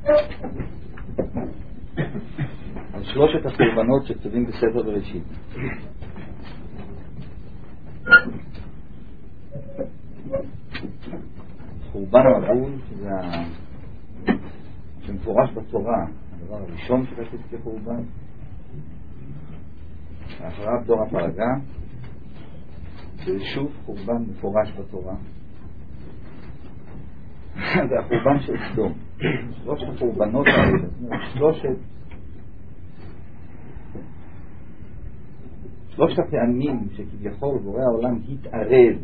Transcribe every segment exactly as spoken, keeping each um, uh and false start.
על שלושת הקורבנות שכתובים בספר בראשית. חורבן המבול, שזה שמפורש בתורה, הדבר הראשון שכתוב כחורבן. אחריו דור הפלגה, זה שוב חורבן מפורש בתורה. זה החורבן של סדום. שלושת החורבנות האלה, שלושת שלושת הפעמים שכביכול בורא העולם התערב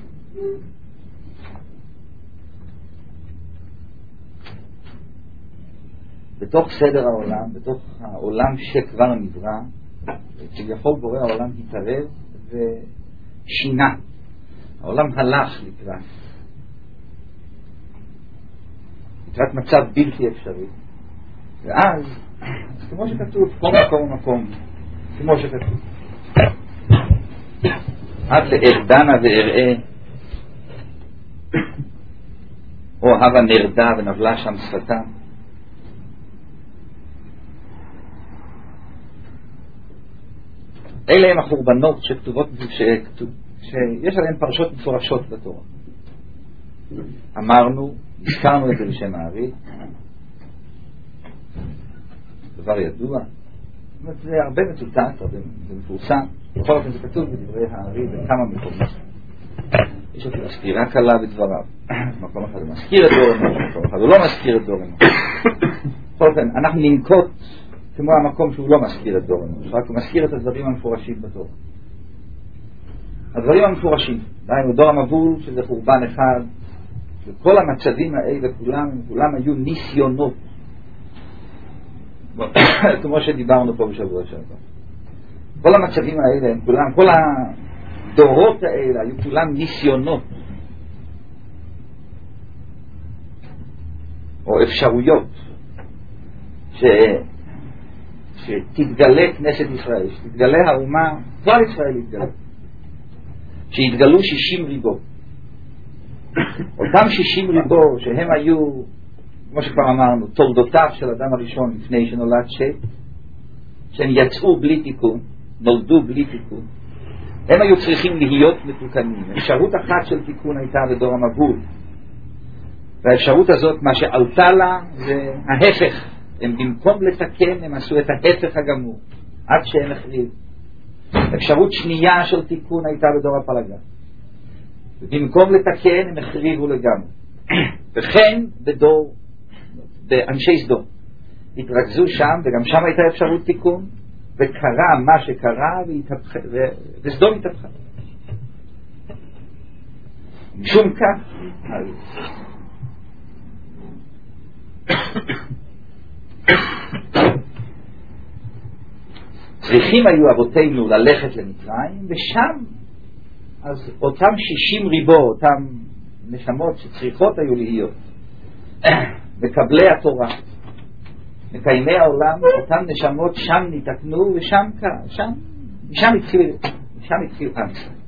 בתוך סדר העולם, בתוך העולם שכבר נברא, כביכול בורא העולם התערב ושינה. העולם הלך לקראת לקראת מצב בלתי אפשרי, ואז כמו שכתוב, כל מקום ומקום כמו שכתוב, עד לארדנה ואראה או הווה נרדה ונבלה שם שפתה. אלה הם החורבנות שכתובות, שכתוב, שיש עליהן פרשות מפורשות בתורה. אמרנו, הזכרנו את זה בשם הארי, דבר ידוע, זה הרבה מצוטט, הרבה מפורסם. בכל אופן זה כתוב בדברי הארי בכמה מקומות. יש אפילו סקירה קלה בדבריו. מקום אחד הוא מזכיר את דורנו, מקום אחד הוא לא מזכיר את דורנו. בכל אופן, אנחנו ננקוט כמו המקום שהוא לא מזכיר את דורנו, רק הוא מזכיר את הדברים המפורשים בתורה. הדברים המפורשים, דהיינו דור המבול, שזה חורבן אחד, וכל המצבים האלה כולם, כולם היו ניסיונות, כמו שדיברנו פה בשבוע שעבר. כל המצבים האלה הם כולם, כל הדורות האלה היו כולם ניסיונות או אפשרויות ש... שתתגלה כנסת ישראל, שתתגלה האומה, כל ישראל יתגלה, שיתגלו שישים ריבו. אותם שישים ריבו שהם היו, כמו שכבר אמרנו, תולדותיו של אדם הראשון לפני שנולד שת, שהם יצאו בלי תיקון, נולדו בלי תיקון, הם היו צריכים להיות מתוקנים. אפשרות אחת של תיקון הייתה בדור המבול, והאפשרות הזאת, מה שעלתה לה זה ההפך. הם במקום לתקן הם עשו את ההפך הגמור עד שהם החריבו. אפשרות שנייה של תיקון הייתה בדור הפלגה, ובמקום לתקן הם החריבו לגמרי. וכן בדור, באנשי סדום התרכזו שם, וגם שם הייתה אפשרות תיקון, וקרה מה שקרה והתהפכה, וסדום התהפכה. משום כך צריכים היו אבותינו ללכת למצרים, ושם אז אותם שישים ריבו, אותם נשמות שצריכות היו להיות מקבלי התורה, מקיימי העולם, אותם נשמות שם נתקנו, ושם שם, משם התחיל משם התחיל עם ישראל.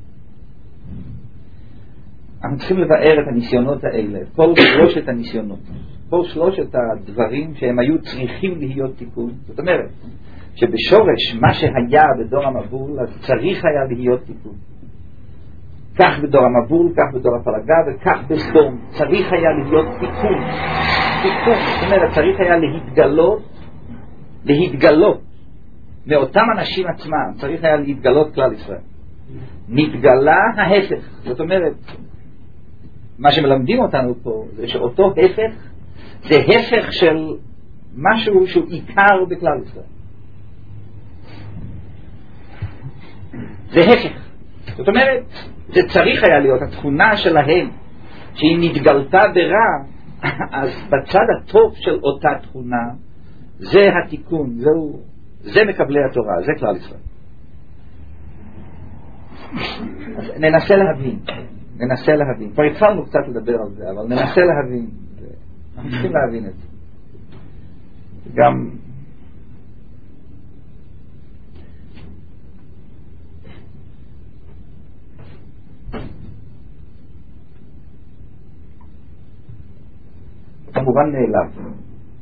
אנחנו צריכים לבאר את הניסיונות האלה, כל שלושת הניסיונות, כל שלושת הדברים שהם היו צריכים להיות תיקון. זאת אומרת שבשורש מה שהיה בדור המבול אז צריך היה להיות תיקון. כך בדור המבול, כך בדור הפלגה, וכך בסדום צריך היה להיות תיקון. תיקון, זאת אומרת צריך היה להתגלות, להתגלות מאותם אנשים עצמם, צריך היה להתגלות כלל ישראל. נתגלה ההפך. זאת אומרת, מה שמלמדים אותנו פה זה שאותו הפך זה הפך של משהו שהוא עיקר בכלל ישראל. זה הפך. זאת אומרת, זה צריך היה להיות התכונה שלהם שהיא נתגלתה ברע, אז בצד הטוב של אותה תכונה זה התיקון, זהו, זה מקבלי התורה, זה כלל ישראל. אז ננסה להבין, ננסה להבין. כבר התחלנו קצת לדבר על זה, אבל ננסה להבין. אנחנו צריכים להבין את זה. גם כמובן נעלב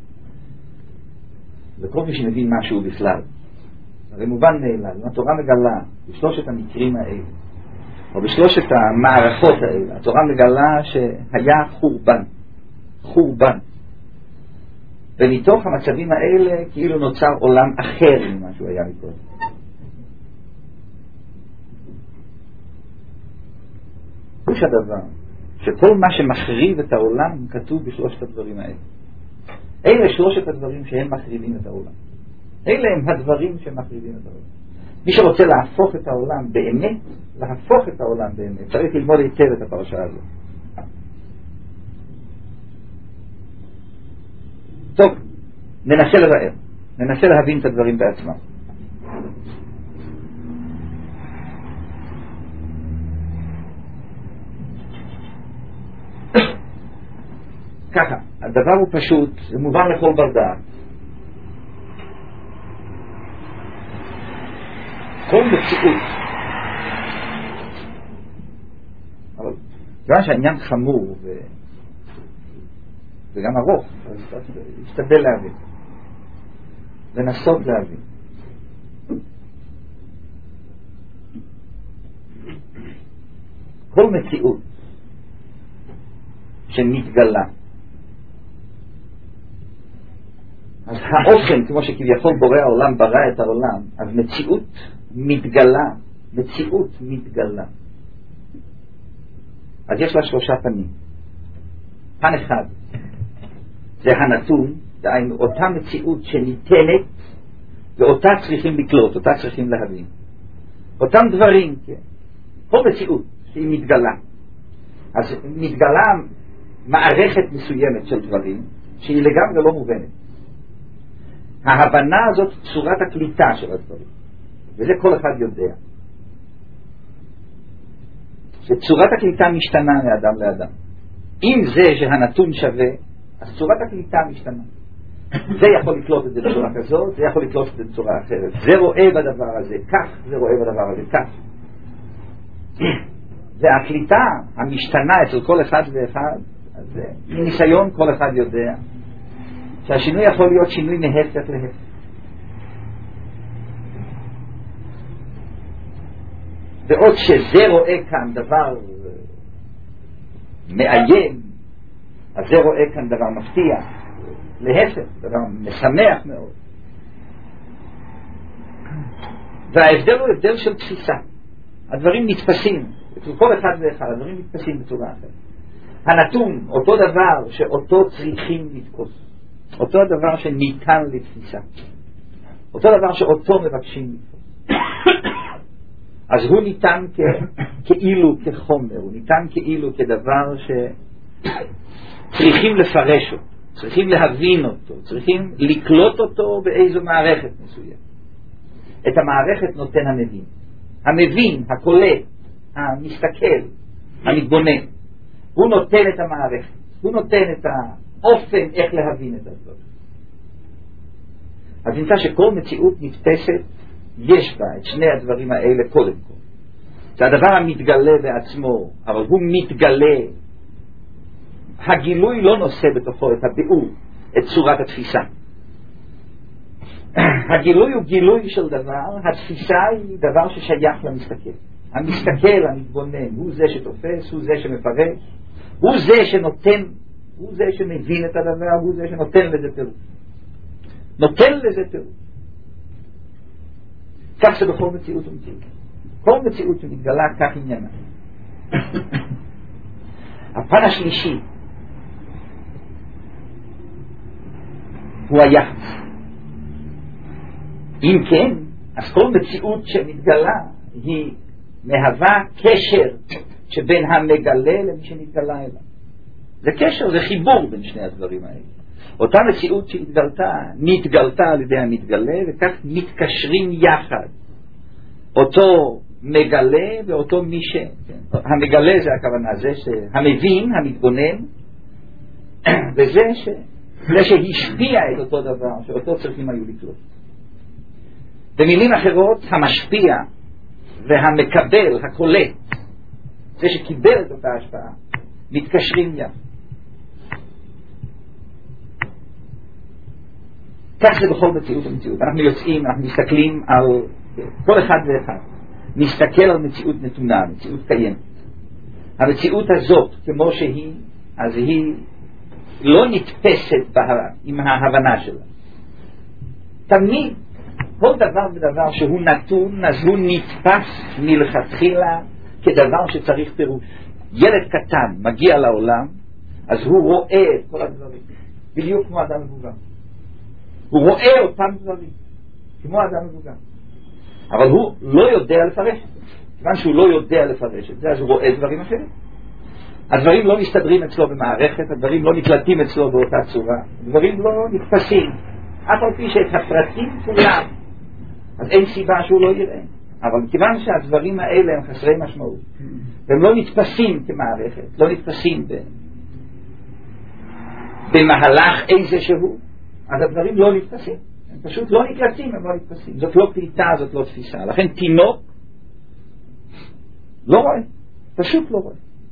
לכל מי שמבין משהו בכלל. הרי מובן מאליו, אם התורה מגלה בשלושת המקרים האלה, או בשלושת המערכות האלה, התורה מגלה שהיה חורבן, חורבן. ומתוך המצבים האלה כאילו נוצר עולם אחר ממה שהוא היה מקודם. חוש הדבר, שכל מה שמחריב את העולם כתוב בשלושת הדברים האלה. אלה שלושת הדברים שהם מחריבים את העולם. אלה הם הדברים שמחריבים את העולם. מי שרוצה להפוך את העולם באמת, להפוך את העולם באמת, צריך ללמוד היטב את הפרשה הזאת. טוב, ננסה לבאר, ננסה להבין את הדברים בעצמם. ככה, הדבר הוא פשוט, זה מובן לכל בר דעת. כל מציאות, אבל כיוון שהעניין חמור ו... וגם ארוך, אז להשתדל להבין, לנסות להבין. כל מציאות שמתגלה, אז האופן, כמו שכביכול בורא העולם ברא את העולם, אז מציאות מתגלה, מציאות מתגלה. אז יש לה שלושה פנים. פן אחד זה הנתון, דהיינו אותה מציאות שניתנת, ואותה צריכים לקלוט, אותה צריכים להבין. אותם דברים, כן. כל מציאות שהיא מתגלה. אז מתגלה מערכת מסוימת של דברים, שהיא לגמרי לא מובנת. ההבנה הזאת צורת הקליטה של הדברים, וזה כל אחד יודע. שצורת הקליטה משתנה מאדם לאדם. אם זה שהנתון שווה, אז צורת הקליטה משתנה. זה יכול לקלוט את זה בצורה כזאת, זה יכול לקלוט את זה בצורה אחרת. זה רואה בדבר הזה כך, זה רואה בדבר הזה כך. והקליטה המשתנה אצל כל אחד ואחד, אז מניסיון כל אחד יודע שהשינוי יכול להיות שינוי מהפך להפך. ועוד שזה רואה כאן דבר מאיים, אז זה רואה כאן דבר מפתיע, להפך, דבר משמח מאוד. וההבדל הוא הבדל של תפיסה. הדברים נתפסים, כל אחד ואחד, הדברים נתפסים בצורה אחרת. הנתון, אותו דבר שאותו צריכים לתפוס, אותו הדבר שניתן לתפיסה, אותו דבר שאותו מבקשים לתפוס. אז הוא ניתן כ- כאילו כחומר, הוא ניתן כאילו כדבר שצריכים לפרש אותו, צריכים להבין אותו, צריכים לקלוט אותו באיזו מערכת מסוימת. את המערכת נותן המבין. המבין, הקולט, המסתכל, המתבונן. הוא נותן את המערכת, הוא נותן את האופן איך להבין את הדבר. אז נמצא שכל מציאות נתפסת, יש בה את שני הדברים האלה קודם כל. זה הדבר המתגלה בעצמו, אבל הוא מתגלה. הגילוי לא נושא בתוכו את הביאור, את צורת התפיסה. הגילוי הוא גילוי של דבר, התפיסה היא דבר ששייך למסתכל. המסתכל, המתבונן, הוא זה שתופס, הוא זה שמפרש, הוא זה שנותן, הוא זה שמבין את הדבר, הוא זה שנותן לזה פירוש. נותן לזה פירוש. כך שבכל מציאות ומציאות. כל מציאות שמתגלה כך עניינה. הפן השלישי הוא היחס. אם כן, אז כל מציאות שמתגלה היא מהווה קשר שבין המגלה למי שנתגלה אליו. זה קשר, זה חיבור בין שני הדברים האלה. אותה מציאות שהתגלתה, נתגלתה על ידי המתגלה, וכך מתקשרים יחד. אותו מגלה ואותו מי ש... המגלה זה הכוונה, זה שהמבין, המתבונן, וזה ש... זה שהשפיע את אותו דבר, שאותו צריכים היו לקלוט. במילים אחרות, המשפיע והמקבל, הקולט, זה שקיבל את אותה השפעה, מתקשרים יחד. כך זה בכל מציאות ומציאות. אנחנו יוצאים, אנחנו מסתכלים על כל אחד ואחד, נסתכל על מציאות נתונה, מציאות קיימת. המציאות הזאת, כמו שהיא, אז היא לא נתפסת בה, עם ההבנה שלה. תמיד, כל דבר ודבר שהוא נתון, אז הוא נתפס מלכתחילה כדבר שצריך פירוש. ילד קטן מגיע לעולם, אז הוא רואה את כל הדברים, בדיוק כמו אדם מבוגר. הוא רואה אותם דברים, כמו אדם מבוגר. אבל הוא לא יודע לפרש את זה. כיוון שהוא לא יודע לפרש את זה, אז הוא רואה דברים אחרים. הדברים לא מסתדרים אצלו במערכת, הדברים לא נקלטים אצלו באותה צורה, דברים לא נתפסים. אף על פי שאת הפרטים כולם, אז אין סיבה שהוא לא יראה. אבל כיוון שהדברים האלה הם חסרי משמעות, והם לא נתפסים כמערכת, לא נתפסים ב... במהלך איזה שהוא, אז הדברים לא נתפסים. הם פשוט לא נקלטים, הם לא נתפסים. זאת לא קליטה, זאת לא תפיסה. לכן תינוק לא רואה, פשוט לא רואה.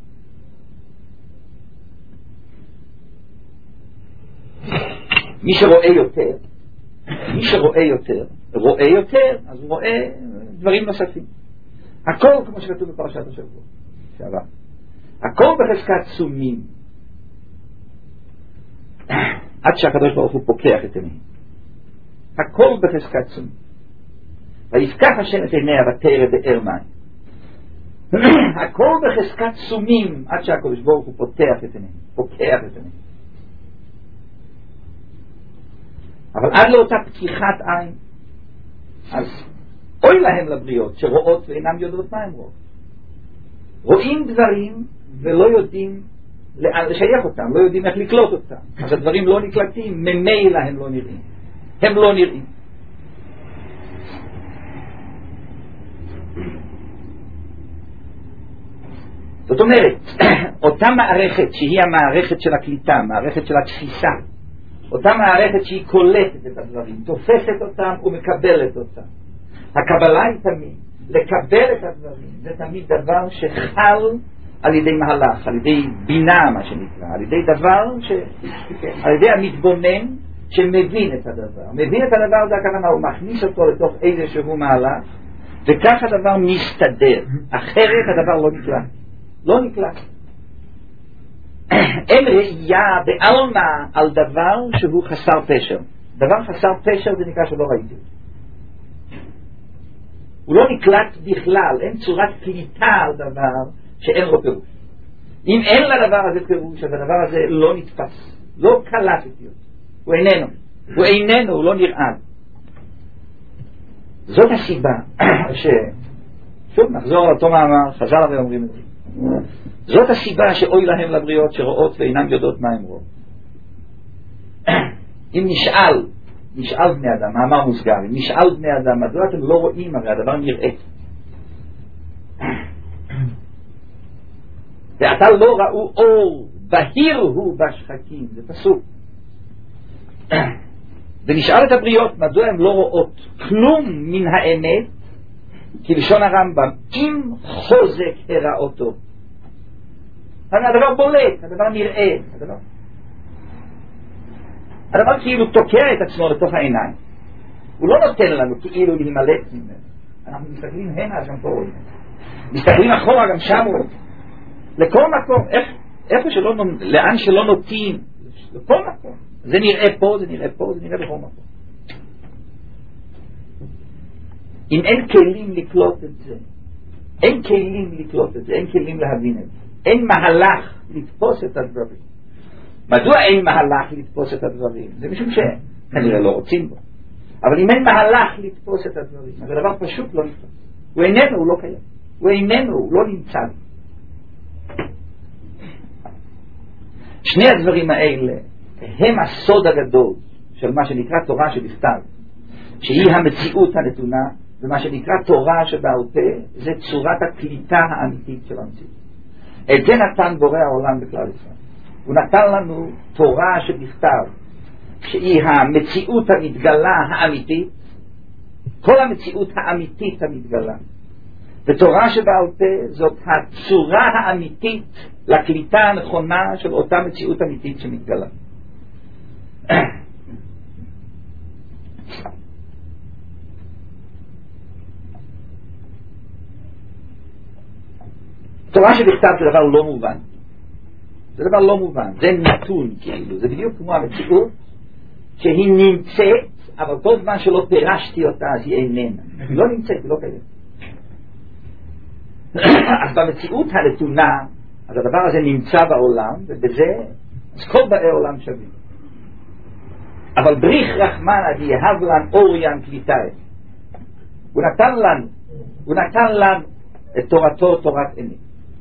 מי שרואה יותר, מי שרואה יותר, רואה יותר, אז הוא רואה דברים נוספים. הכל כמו שכתוב בפרשת השבוע שעבר, הכל בחזקת סומים, עד שהקדוש ברוך הוא פוקח את עיניהם. הכל בחזקת סומים. ויפקח השם את עיניה ותרא באר מים. הכל בחזקת סומים, עד שהקדוש ברוך הוא פותח את עיניהם, פוקח את עיניהם. אבל עד לאותה פתיחת עין, אז אוי להם לבריות שרואות ואינם יודעות מה הם רואות. רואים דברים ולא יודעים לאן לשייך אותם, לא יודעים איך לקלוט אותם. אז הדברים לא נקלטים, ממילא הם לא נראים. הם לא נראים. זאת אומרת, אותה מערכת שהיא המערכת של הקליטה, מערכת של התפיסה, אותה מערכת שהיא קולטת את הדברים, תופסת אותם ומקבלת אותם. הקבלה היא תמיד, לקבל את הדברים, זה תמיד דבר שחל על ידי מהלך, על ידי בינה מה שנקרא, על ידי דבר, ש... על ידי המתבונן שמבין את הדבר. מבין את הדבר זה הכוונה, הוא מכניס אותו לתוך איזשהו מהלך, וכך הדבר מסתדר, אחרת הדבר לא נקלט. לא נקלט. אין ראייה בעלמא על דבר שהוא חסר פשר. דבר חסר פשר זה נקרא שלא ראיתי. הוא לא נקלט בכלל, אין צורת קליטה על דבר שאין לו פירוש. אם אין לדבר הזה פירוש, אז הדבר הזה לא נתפס, לא קלטתי אותו. הוא איננו, הוא איננו, הוא לא נראה. זאת הסיבה ש... שוב נחזור על אותו מאמר, חז"ל הרי אומרים את זה. זאת הסיבה שאוי להם לבריות שרואות ואינם יודעות מה הם רואות. אם נשאל, נשאל בני אדם, מאמר מוסגר, אם נשאל בני אדם, מדוע אתם לא רואים, הרי הדבר נראה. ואתה לא ראו אור, בהיר הוא בשחקים, זה פסוק. ונשאל את הבריות, מדוע הם לא רואות כלום מן האמת, כי לשון הרמב"ם, אם חוזק הראותו. הדבר בולט, הדבר נראה, הדבר, הדבר כאילו תוקע את עצמו לתוך העיניים. הוא לא נותן לנו כאילו להימלט ממנו. אנחנו מסתכלים הנה, שם פה רואים. מסתכלים אחורה, גם שם רואים. לכל מקום, איך, איפה שלא, לאן שלא נוטים, לכל מקום. זה נראה פה, זה נראה פה, זה נראה בכל מקום. אם אין כלים לקלוט את זה, אין כלים לקלוט את זה, אין כלים להבין את זה, אין מהלך לתפוס את הדברים. מדוע אין מהלך לתפוס את הדברים? זה משום שכנראה לא רוצים בו. אבל אם אין מהלך לתפוס את הדברים, אז הדבר פשוט לא נתפוס. הוא איננו, הוא לא קיים. הוא איננו, הוא לא נמצא. שני הדברים האלה הם הסוד הגדול של מה שנקרא תורה שבכתב, שהיא המציאות הנתונה, ומה שנקרא תורה שבעל פה זה צורת הקליטה האמיתית של המציאות. את זה נתן בורא העולם בכלל ישראל. הוא נתן לנו תורה שבכתב, שהיא המציאות המתגלה האמיתית, כל המציאות האמיתית המתגלה. ותורה שבעל פה זאת הצורה האמיתית לקליטה הנכונה של אותה מציאות אמיתית שמתגלה. תורה שבכתב זה דבר לא מובן, זה דבר לא מובן, זה נתון כאילו, זה בדיוק כמו המציאות שהיא נמצאת, אבל כל זמן שלא פירשתי אותה אז היא איננה, היא לא נמצאת, היא לא קיימת. אז במציאות הנתונה, אז הדבר הזה נמצא בעולם, ובזה אז כל באי עולם שווים. אבל בריך רחמן עדי יהב לן אוריין קליטאי, הוא נתן לנו, הוא נתן לנו את תורתו, תורת אמת.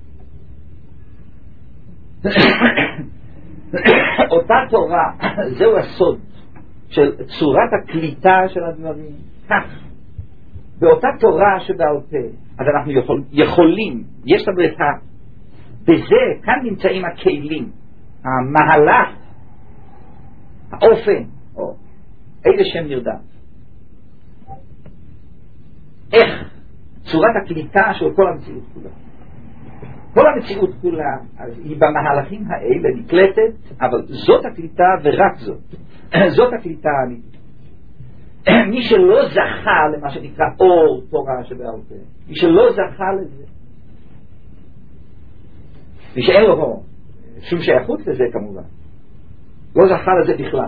אותה תורה, זהו הסוד של צורת הקליטה של הדברים, כך באותה תורה שבעל פה, אז אנחנו יכול, יכולים, יש לנו את ה... בזה, כאן נמצאים הכלים, המהלך, האופן, או איזה שם נרדם. איך צורת הקליטה של כל המציאות כולה. כל המציאות כולה, אז היא במהלכים האלה נקלטת, אבל זאת הקליטה ורק זאת. זאת הקליטה האמיתית. מי שלא זכה למה שנקרא אור תורה שבעל פה, מי שלא זכה לזה, מי שאין לו אור, שום שייכות לזה כמובן, לא זכה לזה בכלל,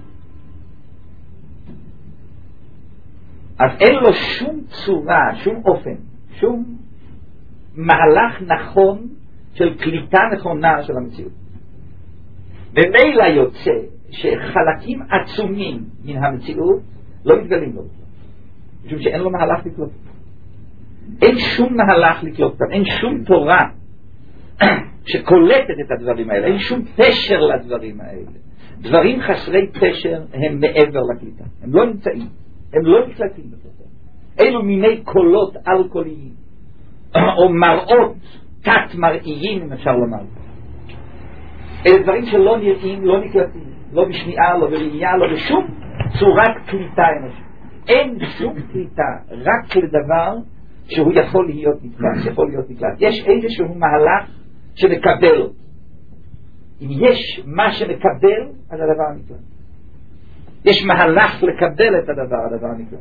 אז אין לו שום צורה, שום אופן, שום מהלך נכון של קליטה נכונה של המציאות. ומילא יוצא שחלקים עצומים מן המציאות לא מתגלים לו, משום שאין לו מהלך לקלוט. אין שום מהלך לקלוט אותם, אין שום תורה שקולטת את הדברים האלה, אין שום פשר לדברים האלה. דברים חסרי פשר הם מעבר לקליטה, הם לא נמצאים, הם לא נקלטים בקליטה. אלו מיני קולות אלכוהוליים או מראות תת מראיים, אם אפשר לומר. אלה דברים שלא נראים, לא נקלטים, לא בשמיעה, לא בראייה, לא בשום צורת קליטה אנושית. אין שום קליטה, רק לדבר שהוא יכול להיות נקלט, יכול להיות נקלט. יש איזשהו מהלך שמקבל אותו. אם יש מה שמקבל, אז הדבר נקלט. יש מהלך לקבל את הדבר, הדבר נקלט.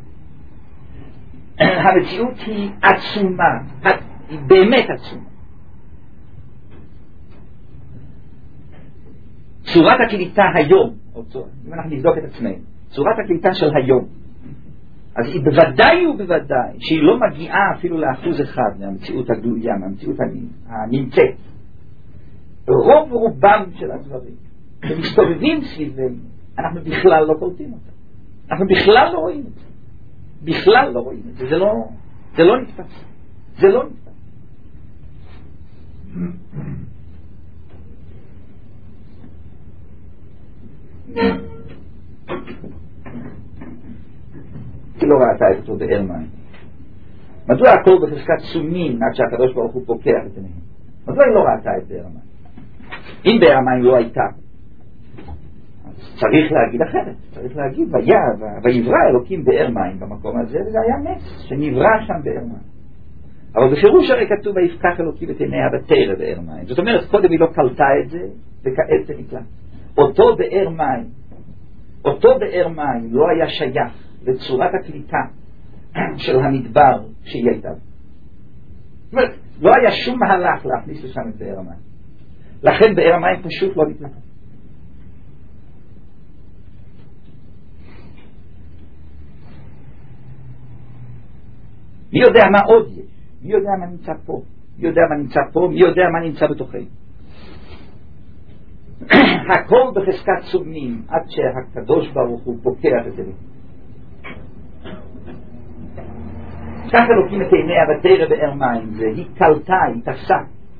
המציאות היא עצומה, היא באמת עצומה. צורת הקליטה היום, אם אנחנו נבדוק את עצמנו, צורת הקליטה של היום, אז היא בוודאי ובוודאי שהיא לא מגיעה אפילו לאחוז אחד מהמציאות הגלויה, מהמציאות הנמצאת. רוב רובם של הדברים שמסתובבים סביבנו, אנחנו בכלל לא קולטים אותם. אנחנו בכלל לא רואים את זה. בכלל לא רואים את זה. זה לא, זה לא נתפס. זה לא נתפס. היא לא ראתה את אותו באר מים. מדוע הכל בחזקת סומין עד שהקדוש ברוך הוא פוקח את עיניהם? מדוע היא לא ראתה את באר המים? אם באר המים לא הייתה, אז צריך להגיד אחרת. צריך להגיד ויברא אלוקים באר מים במקום הזה, וזה היה נס שנברא שם באר מים. אבל בפירוש הרי כתוב ויפקח אלוקים את עיניה ותרא באר מים. זאת אומרת, קודם היא לא קלטה את זה וכעת זה נקלט. אותו באר מים, אותו באר מים לא היה שייך לצורת הקליטה של המדבר שהיא הייתה. זאת אומרת, לא היה שום מהלך להכניס לשם את באר המים. לכן באר המים פשוט לא נקלט. מי יודע מה עוד יש? מי יודע מה נמצא פה? מי יודע מה נמצא פה? מי יודע מה נמצא בתוכנו? הכל בחזקת סומנים עד שהקדוש ברוך הוא פוקח את זה. כך אלוקים את עיניה ותרא באר מים, והיא קלטה, היא תפסה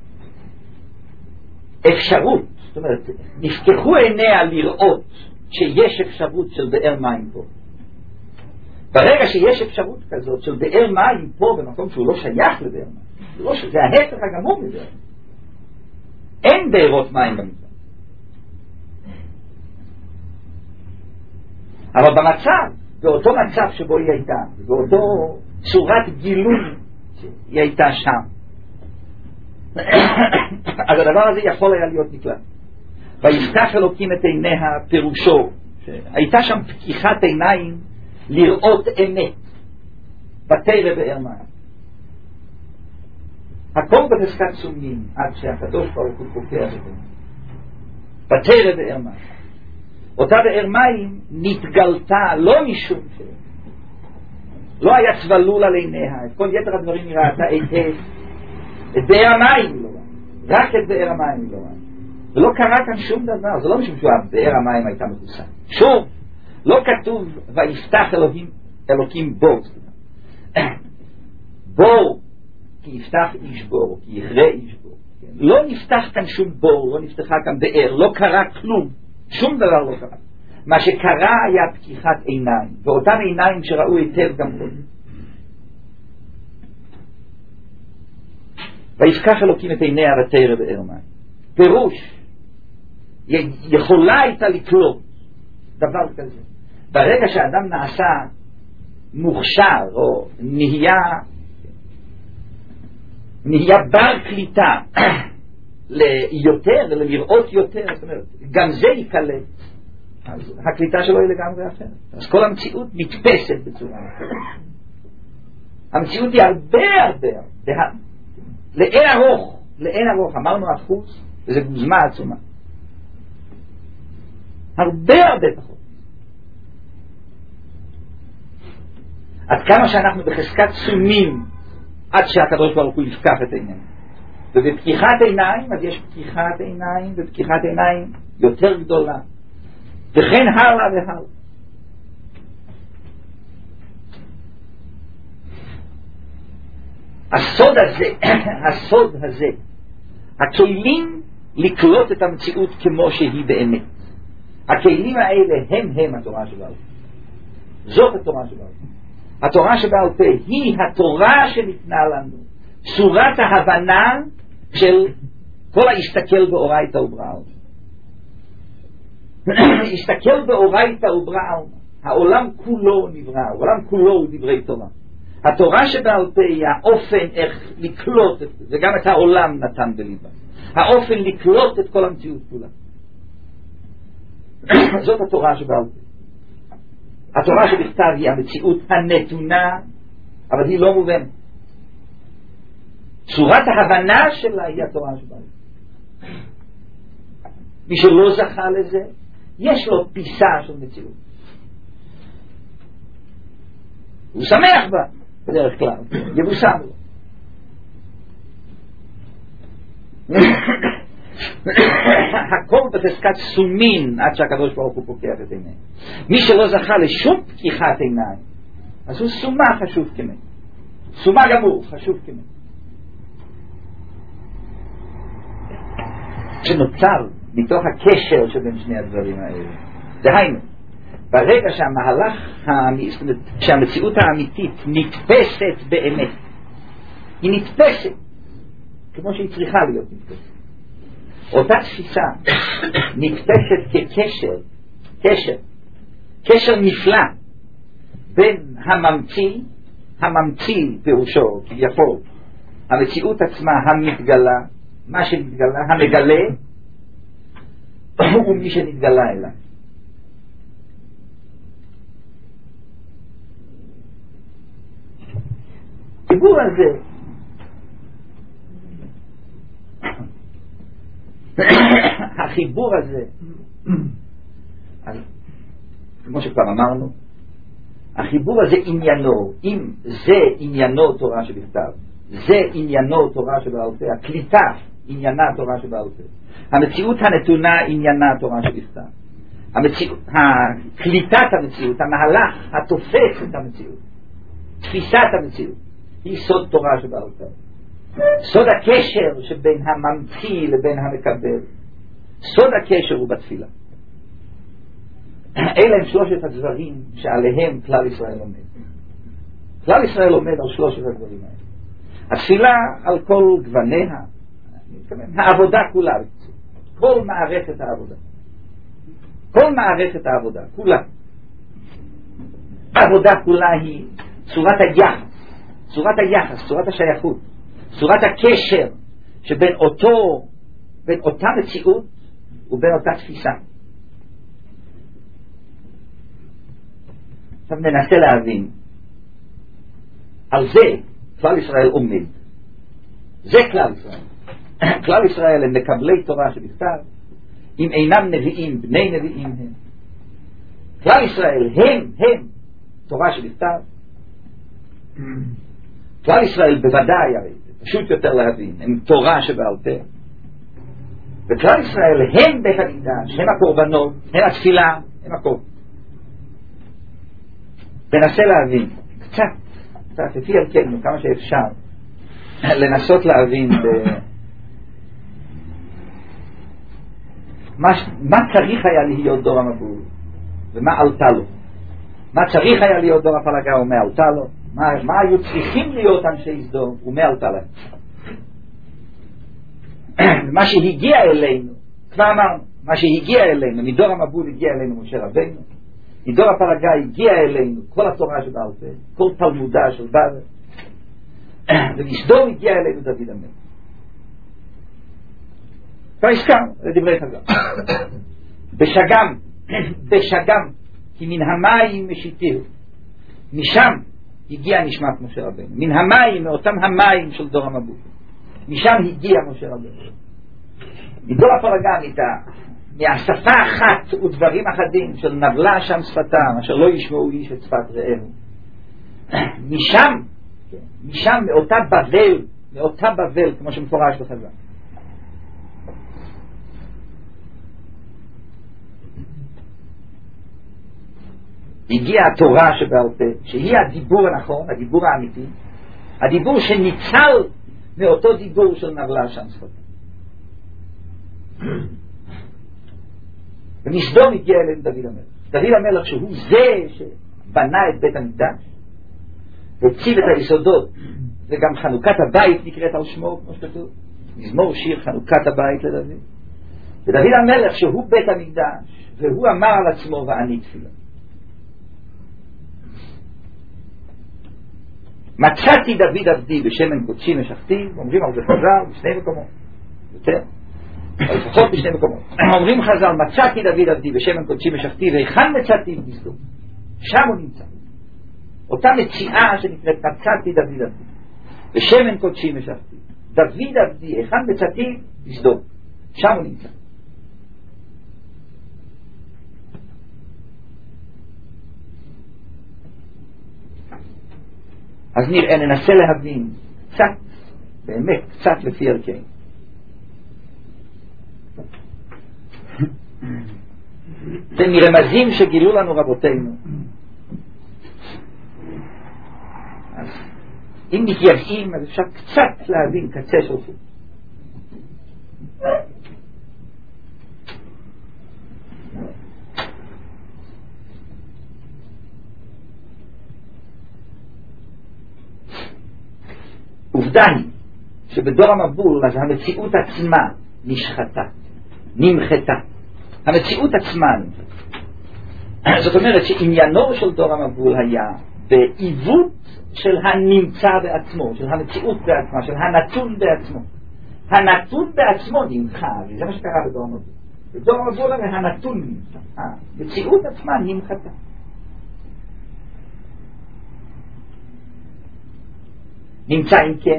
אפשרות, זאת אומרת נפתחו עיניה לראות שיש אפשרות של באר מים פה. ברגע שיש אפשרות כזאת של באר מים פה במקום שהוא לא שייך לבאר מים, זה, לא ש... זה ההפך הגמור מבאר. אין בארות מים במקום. אבל במצב, באותו מצב שבו היא הייתה, באותו צורת גילוי שהיא הייתה שם, אז הדבר הזה יכול היה להיות נקלט. ויפתח אלוקים את עיניה פירושו, הייתה שם פתיחת עיניים לראות אמת ותרא באר מים. הכל בחזקת סומנים, עד שהקדוש ברוך הוא פוקח את זה. בתרא באר מים. אותה באר מים נתגלתה לא משום ש... לא היה צבלול על עיניה, את כל יתר הדברים היא ראתה היטב. את באר המים לא ראה, רק את באר המים לא ראה. ולא קרה כאן שום דבר, זה לא משום שבאר המים הייתה מכוסה. שוב, לא כתוב ויפתח אלוהים, אלוקים בור. בור, כי יפתח איש בור, כי יכרה איש בור. לא נפתח כאן שום בור, לא נפתחה כאן באר, לא קרה כלום, שום דבר לא קרה. מה שקרה היה פקיחת עיניים, ואותם עיניים שראו היטב גם קודם. ויפקח אלוקים את עיניה בתרא באר מים. פירוש, יכולה הייתה לקלוט דבר כזה. ברגע שאדם נעשה מוכשר, או נהיה, נהיה בר קליטה ליותר, לראות יותר, זאת אומרת, גם זה יקלט. אז הקליטה שלו היא לגמרי אחרת. אז כל המציאות נתפסת בצורה אחרת. המציאות היא הרבה הרבה, לאין ארוך, לאין ארוך, אמרנו אחוז, וזה גוזמה עצומה. הרבה הרבה פחות. עד כמה שאנחנו בחזקת סומים, עד שהקדוש ברוך הוא יפקח את עינינו. ובפקיחת עיניים, אז יש פקיחת עיניים, ופקיחת עיניים יותר גדולה. וכן הלאה והלאה. הסוד הזה, הסוד הזה, הכלים לקלוט את המציאות כמו שהיא באמת. הכלים האלה הם הם התורה שבעל פה. זאת התורה שבעל פה. התורה שבעל פה היא התורה שניתנה לנו. צורת ההבנה של כל ההסתכל באורייתא ובראה. הסתכל באורייתא ובראה. העולם כולו נברא, העולם כולו הוא דברי תורה. התורה שבעל פה היא האופן איך לקלוט את זה, וגם את העולם נתן בליבה. האופן לקלוט את כל המציאות כולה. זאת התורה שבעל פה. התורה שבכתב היא המציאות הנתונה, אבל היא לא מובנת. צורת ההבנה שלה היא התורה שבעל פה. מי שלא זכה לזה, יש לו פיסה של מציאות. הוא שמח בה, בדרך כלל, יבוסם לו. הכל בחזקת סומין עד שהקדוש ברוך הוא פוקח את עיניים. מי שלא זכה לשום פקיחת עיניים, אז הוא סומה חשוב כמת. סומה גמור, חשוב כמת. שנוצר מתוך הקשר שבין שני הדברים האלה. דהיינו, ברגע שהמהלך, שהמציאות האמיתית נתפסת באמת, היא נתפסת כמו שהיא צריכה להיות נתפסת. אותה תפיסה נתפסת כקשר, קשר, קשר נפלא בין הממציא, הממציא פירושו כביכול, המציאות עצמה המתגלה, מה שנתגלה, המגלה, הוא מי שנתגלה אליו. הדיבור הזה החיבור הזה, כמו שכבר אמרנו, החיבור הזה עניינו, אם זה עניינו תורה שבכתב, זה עניינו תורה שבעל פה, הקליטה עניינה תורה שבעל פה, המציאות הנתונה עניינה תורה שבכתב, המציאות, הקליטת המציאות, המהלך התופס את המציאות, תפיסת המציאות, היא סוד תורה שבעל פה. סוד הקשר שבין הממציא לבין המקבל, סוד הקשר הוא בתפילה. אלה הם שלושת הדברים שעליהם כלל ישראל עומד. כלל ישראל עומד על שלושת הדברים האלה. התפילה על כל גווניה, העבודה כולה, כל מערכת העבודה, כל מערכת העבודה כולה, העבודה כולה היא צורת היחס, צורת היחס, צורת השייכות, צורת הקשר שבין אותו, בין אותה מציאות ובין אותה תפיסה. עכשיו ננסה להבין, על זה כלל ישראל עומד. זה כלל ישראל. כלל ישראל הם מקבלי תורה שבכתב, אם אינם נביאים, בני נביאים הם. כלל ישראל הם, הם, תורה שבכתב. כלל ישראל בוודאי, הרי זה פשוט יותר להבין, הם תורה שבעל פה. וכלל ישראל הם בית המקדש, הם הקורבנות, הם התפילה, הם הכל. תנסה להבין, קצת, קצת, לפי הרכבנו, כמה שאפשר, לנסות להבין ב... מה, מה צריך היה להיות דור המבול, ומה עלתה לו. מה צריך היה להיות דור הפלגה ומה עלתה לו, מה, מה היו צריכים להיות אנשי סדום ומה עלתה להם. מה שהגיע אלינו, כבר אמרנו, מה שהגיע אלינו, מדור המבול הגיע אלינו משה רבנו, מדור הפלגה הגיע אלינו כל התורה שבעל פה, כל תלמודה של בבל, ומסדום הגיע אלינו דוד המלך. כבר הזכרנו, זה דברי חז"ל. בשגם, בשגם, כי מן המים משיתיהו, משם הגיע נשמת משה רבנו, מן המים, מאותם המים של דור המבול, משם הגיע משה רבנו. מדור הפלגה ניתה, מהשפה אחת ודברים אחדים של נבלה שם שפתם, אשר לא ישמעו איש את שפת רעהו. משם, משם מאותה בבל, מאותה בבל, כמו שמפורש בחז"ל. הגיעה התורה שבעל פה, שהיא הדיבור הנכון, הדיבור האמיתי, הדיבור שניצל מאותו דיבור של נבלה שם שפתם. ומסדום הגיע אלינו דוד המלך. דוד המלך שהוא זה שבנה את בית המקדש, הציב את היסודות, וגם חנוכת הבית נקראת על שמו, כמו שכתוב, מזמור שיר חנוכת הבית לדוד. ודוד המלך שהוא בית המקדש, והוא אמר על עצמו ואני תפילה. מצאתי דוד עבדי בשמן קודשי משכתי, אומרים על זה חז"ל בשני מקומות, יותר, אבל לפחות בשני מקומות. אומרים חז"ל, מצאתי דוד עבדי בשמן קודשי משכתי, והיכן מצאתי בסדום? שם הוא נמצא. אותה מציאה שנקראת מצאתי דוד עבדי בשמן קודשי משכתי, דוד עבדי, היכן מצאתי בסדום? שם הוא נמצא. אז נראה, ננסה להבין קצת, באמת קצת לפי ערכי. זה מרמזים שגילו לנו רבותינו. אז אם מתייגעים, אז אפשר קצת להבין קצה של זה. עובדה היא שבדור המבול אז המציאות עצמה נשחטה, נמחתה. המציאות עצמה נמחתה. זאת אומרת שעניינו של דור המבול היה בעיוות של הנמצא בעצמו, של המציאות בעצמה, של הנתון בעצמו. הנתון בעצמו נמחה, וזה מה שקרה בדור המבול. בדור המבול הרי הנתון נמחה, המציאות עצמה נמחתה. נמצא אם כן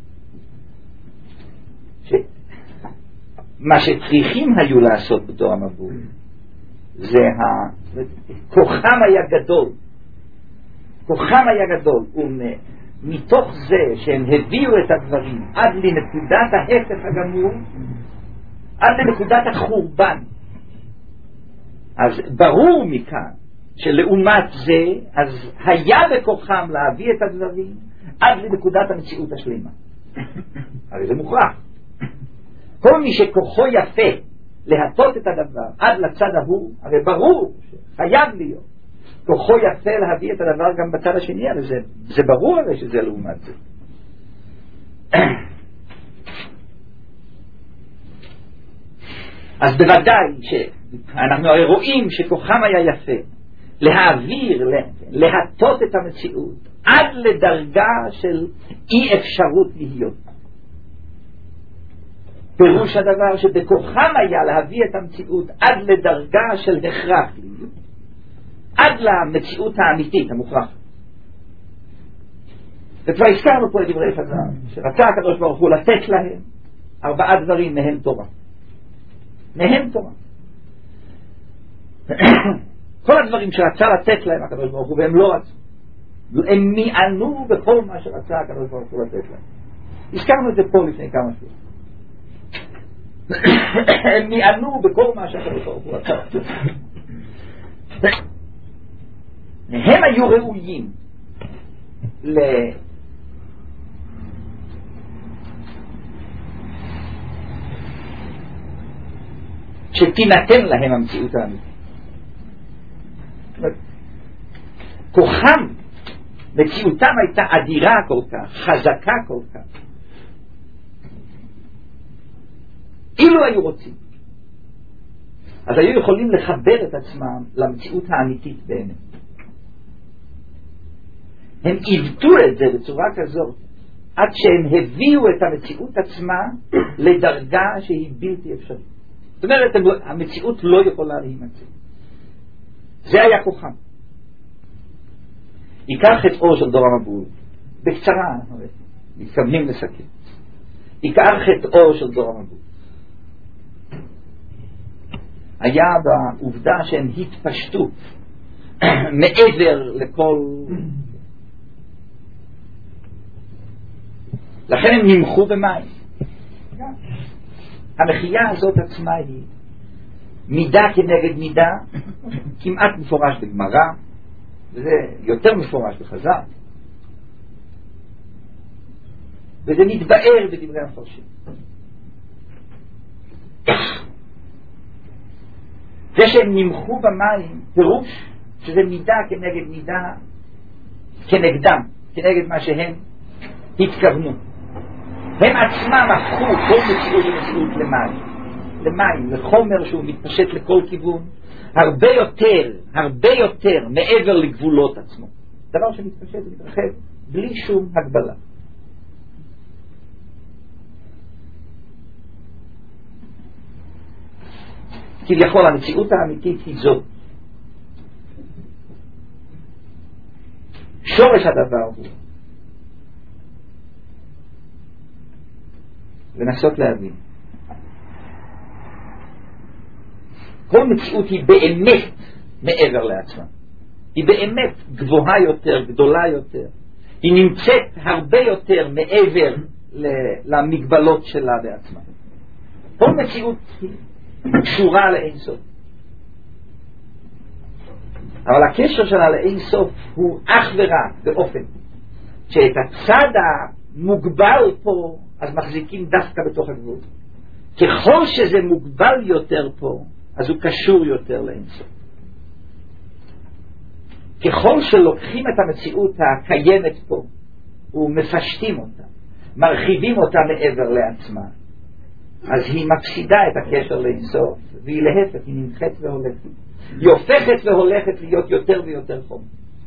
מה שצריכים היו לעשות בדור המבול זה כוחם היה גדול, כוחם היה גדול, ומתוך זה שהם הביאו את הדברים עד לנקודת ההפך הגמור, עד לנקודת החורבן, אז ברור מכאן שלעומת זה אז היה בכוחם להביא את הדברים עד לנקודת המציאות השלימה. הרי זה מוכרח. כל מי שכוחו יפה להטות את הדבר עד לצד ההוא, הרי ברור שחייב להיות כוחו יפה להביא את הדבר גם בצד השני, הרי זה, זה ברור הרי שזה לעומת זה. אז בוודאי שאנחנו הרי רואים שכוחם היה יפה להעביר, להטות את המציאות עד לדרגה של אי אפשרות להיות. פירוש הדבר שבכוחם היה להביא את המציאות עד לדרגה של הכרח להיות, עד למציאות האמיתית המוכרחת. וכבר הזכרנו פה את דברי חז"ל, שרצה הקדוש ברוך הוא לתת להם ארבעה דברים מהם תורה. מהם תורה. כל הדברים שרצה לתת להם הקדוש ברוך הוא, והם לא רצו. הם מיענו בכל מה שרצה הקדוש ברוך הוא לתת להם. הזכרנו את זה פה לפני כמה שנים. הם מיענו בכל מה שהקדוש ברוך הוא רצה לתת להם. הם היו ראויים ל... שתינתן להם המציאות האמיתית. כוחם, מציאותם הייתה אדירה כל כך, חזקה כל כך. אילו היו רוצים, אז היו יכולים לחבר את עצמם למציאות האמיתית באמת. הם עיוותו את זה בצורה כזאת, עד שהם הביאו את המציאות עצמה לדרגה שהיא בלתי אפשרית. זאת אומרת, המציאות לא יכולה להימצא. זה היה כוחם. עיקר חטאו של דור המבול, בקצרה אנחנו מתכוונים לסכם. עיקר חטאו של דור המבול היה בעובדה שהם התפשטו מעבר לכל... לכן הם נמחו במים. המחייה הזאת עצמה היא מידה כנגד מידה, כמעט מפורש בגמרא, וזה יותר מפורש בחז"ל, וזה מתבאר בדברי המפרשים. זה שהם נמחו במים פירוש שזה מידה כנגד מידה, כנגדם, כנגד מה שהם התכוונו. הם עצמם הפכו כל מציאות ומציאות למים, למים, לחומר שהוא מתפשט לכל כיוון, הרבה יותר, הרבה יותר מעבר לגבולות עצמו. דבר שמתפשט ומתרחב בלי שום הגבלה. כביכול המציאות האמיתית היא זאת. שורש הדבר הוא לנסות להבין. כל מציאות היא באמת מעבר לעצמה. היא באמת גבוהה יותר, גדולה יותר. היא נמצאת הרבה יותר מעבר למגבלות שלה בעצמה. כל מציאות היא קשורה לאין סוף. אבל הקשר שלה לאין סוף הוא אך ורק באופן שאת הצד המוגבל פה אז מחזיקים דווקא בתוך הגבול. ככל שזה מוגבל יותר פה אז הוא קשור יותר לאין סוף. ככל שלוקחים את המציאות הקיימת פה ומפשטים אותה, מרחיבים אותה מעבר לעצמה, אז היא מפסידה את הקשר לאינסוף, והיא להפך, היא נמחת והולכת. היא הופכת והולכת להיות יותר ויותר חום.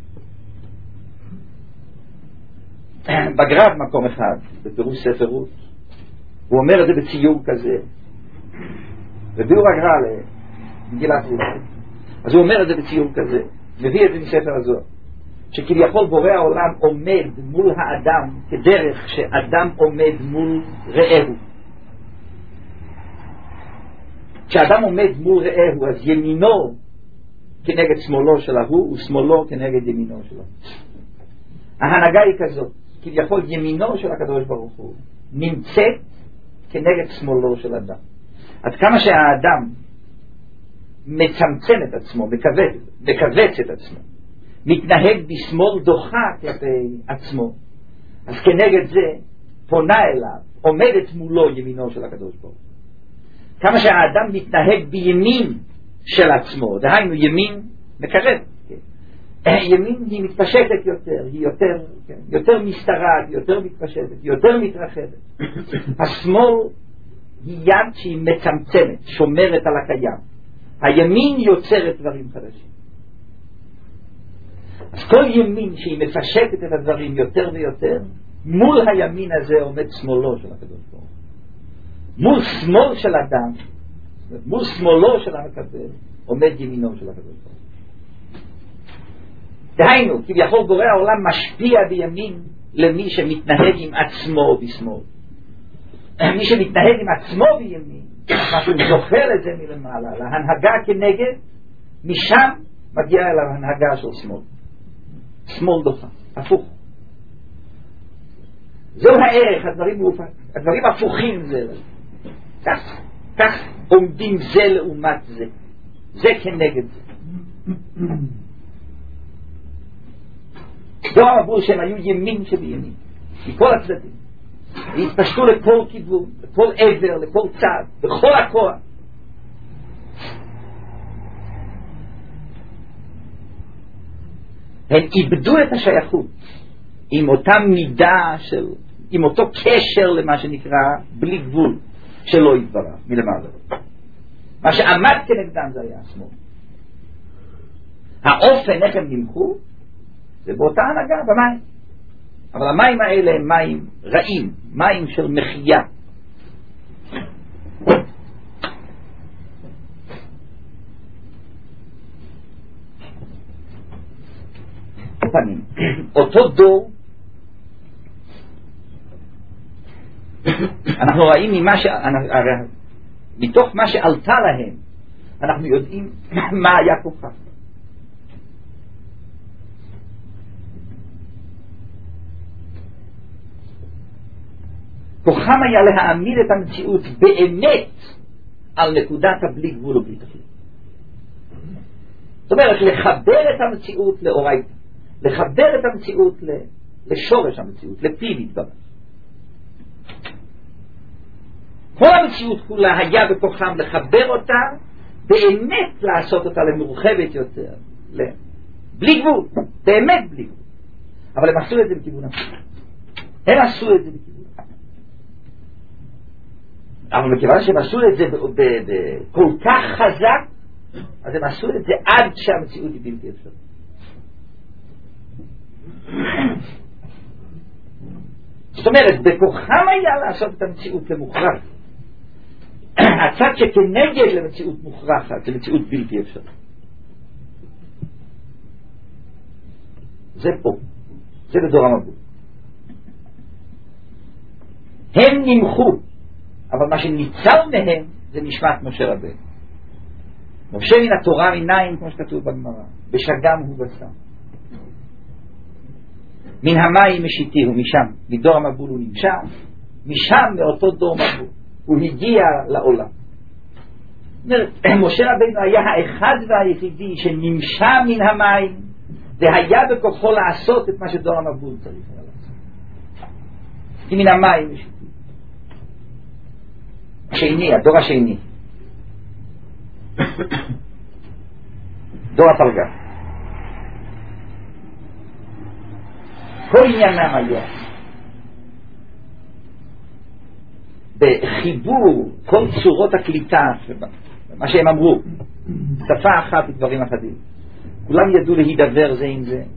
בגרב מקום אחד, בפירוש ספר רות, הוא אומר את זה בציור כזה, וביאור הגר"א למגילת רות, אז הוא אומר את זה בציור כזה, מביא את זה מספר הזוהר, שכביכול בורא העולם עומד מול האדם כדרך שאדם עומד מול רעהו. כשאדם עומד מול רעהו אז ימינו כנגד שמאלו של ההוא ושמאלו כנגד ימינו שלו. ההנהגה היא כזאת, כביכול ימינו של הקדוש ברוך הוא נמצאת כנגד שמאלו של אדם. עד כמה שהאדם מצמצם את עצמו, מכווץ, מכווץ את עצמו, מתנהג בשמאל דוחה כלפי עצמו, אז כנגד זה פונה אליו, עומדת מולו ימינו של הקדוש ברוך הוא. כמה שהאדם מתנהג בימין של עצמו, דהיינו ימין מקרב, כן. ימין היא מתפשטת יותר, היא יותר, כן, יותר משתרעת, יותר מתפשטת, יותר מתרחבת. השמאל היא יד שהיא מצמצמת, שומרת על הקיים. הימין יוצרת דברים חדשים. אז כל ימין שהיא מפשטת את הדברים יותר ויותר, מול הימין הזה עומד שמאלו של הקדוש ברוך הוא. מול שמאל של אדם, מול שמאלו של המקבל, עומד ימינו של הקדוש ברוך הוא. דהיינו, כביכול בורא העולם משפיע בימין למי שמתנהג עם עצמו בשמאל. מי שמתנהג עם עצמו בימין, מה שהוא זוכר את זה מלמעלה, להנהגה כנגד, משם מגיעה אליו הנהגה של שמאל. שמאל דוחה, הפוך. זהו הערך, הדברים, הדברים הפוכים זה. כך, כך עומדים זה לעומת זה. זה כנגד זה. דור אמרו שהם היו ימין שבימין, מכל הצדדים. והתפשטו לכל כיוון, לכל עבר, לכל צד, בכל הכוח. הם איבדו את השייכות עם אותה מידה של, עם אותו קשר למה שנקרא בלי גבול שלא יתברא מלמעלה. מה שעמד כנגדם זה היה השמאל. האופן איך הם נמחו זה באותה הנהגה במים, אבל המים האלה הם מים רעים, מים של מחייה. פנים. אותו דור אנחנו רואים ממה ש... מתוך מה שעלתה להם אנחנו יודעים מה היה כוחה. כוחם היה להעמיד את המציאות באמת על נקודת הבלי גבול ובלי תכלית. זאת אומרת לחבר את המציאות לאורייתא, לחבר את המציאות לשורש המציאות, לפיו יתברך. כל המציאות כולה היה בכוחם לחבר אותה, באמת לעשות אותה למורחבת יותר, בלי גבול, באמת בלי גבול. אבל הם עשו את זה בכיוון אחר. הם עשו את זה בכיוון אחר. אבל מכיוון שהם עשו את זה כל כך חזק, אז הם עשו את זה עד שהמציאות היא בלתי אפשרית. זאת אומרת, בכוחם היה לעשות את המציאות למוכרח. הצד שכנגד למציאות מוכרחת, זה מציאות בלתי אפשרית. זה פה. זה בדור המבוא. הם נמחו, אבל מה שניצל מהם זה נשמת משה רבנו. משה מן התורה מנין, כמו שכתוב בגמרא, בשגם הוא בשר. מן המים משיתיהו, משם, מדור המבול הוא נמשך, משם מאותו דור מבול הוא הגיע לעולם. משה רבנו היה האחד והיחידי שנמשך מן המים והיה בכוחו לעשות את מה שדור המבול צריך לעשות. כי מן המים משיתיהו. השני, הדור השני, דור הפלגה. כל עניינם היה בחיבור כל צורות הקליטה, מה שהם אמרו, שפה אחת ודברים אחדים. כולם ידעו להידבר זה עם זה,